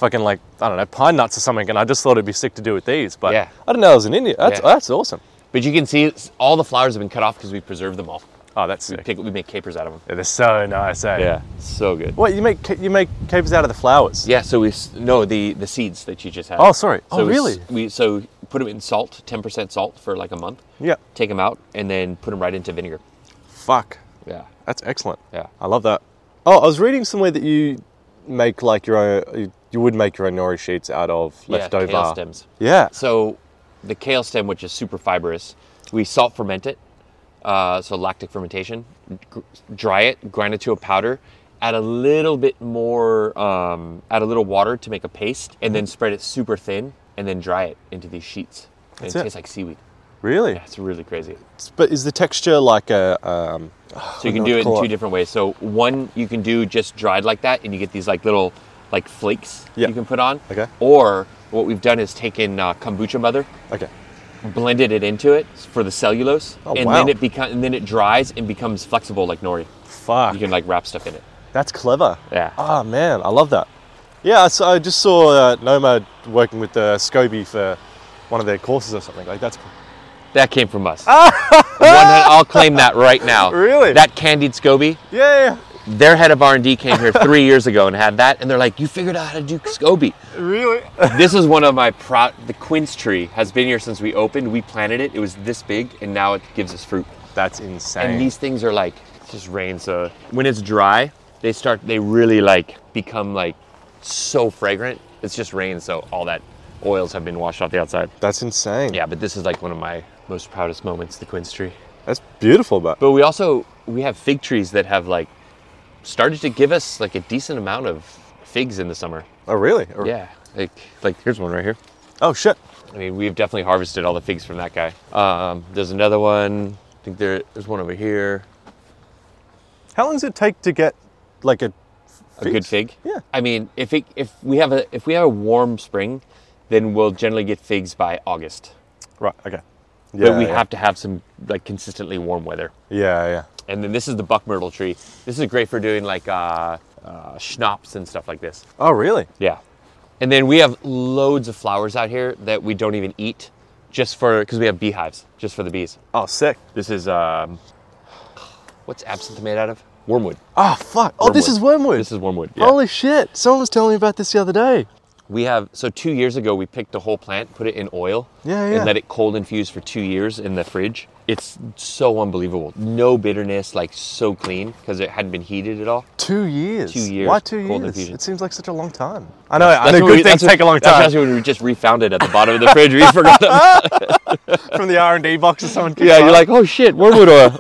fucking like, I don't know, pine nuts or something, and I just thought it'd be sick to do with these. But Yeah. I didn't know it was in India. That's, Yeah. that's awesome. But you can see it's, all the flowers have been cut off because we preserved them all. Oh, that's We sick. pick, we make capers out of them. Yeah, they're so nice, eh? so good. What, you make ca- you make capers out of the flowers? Yeah, so we s- no the the seeds that you just had. Oh, sorry. So Oh, we s- really? We so put them in salt, ten percent salt for like a month. Yeah. Take them out and then put them right into vinegar. Fuck. Yeah. That's excellent. Yeah. I love that. Oh, I was reading somewhere that you make like your own, you would make your own nori sheets out of leftover. Yeah, kale stems. Yeah. So the kale stem, which is super fibrous, we salt ferment it. Uh, so lactic fermentation, G- dry it, grind it to a powder, add a little bit more, um, add a little water to make a paste, and then spread it super thin, and then dry it into these sheets. And That's it it. tastes like seaweed. Really? Yeah, it's really crazy. But is the texture like a, um, So you can do it in two different ways. So one, you can do just dried like that, and you get these like little like flakes Yeah. you can put on. Okay. Or what we've done is taken uh, kombucha mother, Okay. blended it into it for the cellulose, Oh, and wow. then it become and then it dries and becomes flexible like nori. Fuck. You can like wrap stuff in it. That's clever. Yeah. Oh, man. I love that. Yeah, so I just saw uh, Noma working with uh, SCOBY for one of their courses or something. Like, that's That came from us. One, I'll claim that right now. Really? That candied SCOBY, Yeah, yeah. their head of R and D came here three years ago and had that, and they're like, "You figured out how to do SCOBY." Really? This is one of my proud. The quince tree has been here since we opened. We planted it. It was this big, and now it gives us fruit. That's insane. And these things are like it's just rain. So when it's dry, they start. They really like become like so fragrant. It's just rain, so all that oils have been washed off the outside. That's insane. Yeah, but this is like one of my most proudest moments. The quince tree. That's beautiful, but But we also we have fig trees that have like started to give us like a decent amount of figs in the summer. oh, really? Or- Yeah, like like here's one right here. Oh, shit. I mean, we've definitely harvested all the figs from that guy. Um, there's another one. I think there, there's one over here. How long does it take to get like a A good fig. Yeah. I mean, if it, if we have a if we have a warm spring, then we'll generally get figs by August. Right. Okay. Yeah. But we yeah. have to have some like consistently warm weather. Yeah, yeah. And then this is the buck myrtle tree. This is great for doing like uh, uh, schnapps and stuff like this. Oh, really? Yeah. And then we have loads of flowers out here that we don't even eat, just for because we have beehives, just for the bees. Oh, sick. This is um, what's absinthe made out of? Wormwood. Oh, fuck. Oh, this Wormwood. is wormwood. This is wormwood. Yeah. Holy shit. Someone was telling me about this the other day. We have so two years ago we picked a whole plant, put it in oil, Yeah, yeah. and let it cold infuse for two years in the fridge. It's so unbelievable. No bitterness, like so clean because it hadn't been heated at all. Two years. Two years, Why two cold years? infusion. It seems like such a long time. I know. I That's know. what Good we- things that's what- take a long That's time. actually when we just refound it at the bottom of the fridge. We forgot about From the R and D box or someone. Yeah, you're like, oh shit, wormwood oil.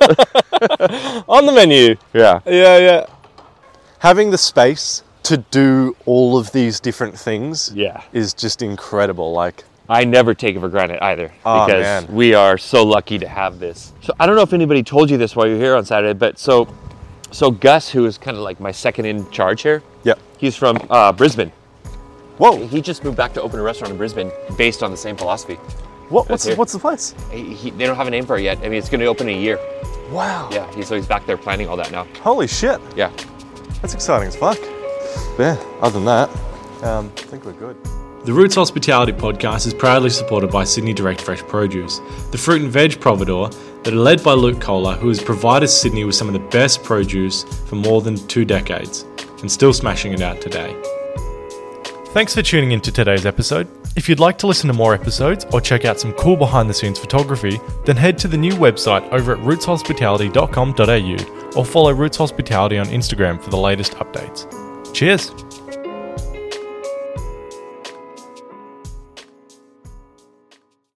on the menu. Yeah. Yeah, yeah. Having the space to do all of these different things Yeah. is just incredible. Like, I never take it for granted either Oh, because man. we are so lucky to have this. So I don't know if anybody told you this while you're here on Saturday, but so so Gus, who is kind of like my second in charge here, yep. he's from uh, Brisbane. Whoa. He just moved back to open a restaurant in Brisbane based on the same philosophy. What, That's what's here. what's the place? He, he, they don't have a name for it yet. I mean, it's going to open in a year. Wow. Yeah, he, so he's back there planning all that now. Holy shit. Yeah. That's exciting as fuck. But yeah, other than that, um, I think we're good. The Roots Hospitality Podcast is proudly supported by Sydney Direct Fresh Produce, the fruit and veg providor that are led by Luke Kohler, who has provided Sydney with some of the best produce for more than two decades and still smashing it out today. Thanks for tuning in to today's episode. If you'd like to listen to more episodes or check out some cool behind the scenes photography, then head to the new website over at roots hospitality dot com dot a u or follow Roots Hospitality on Instagram for the latest updates. Cheers!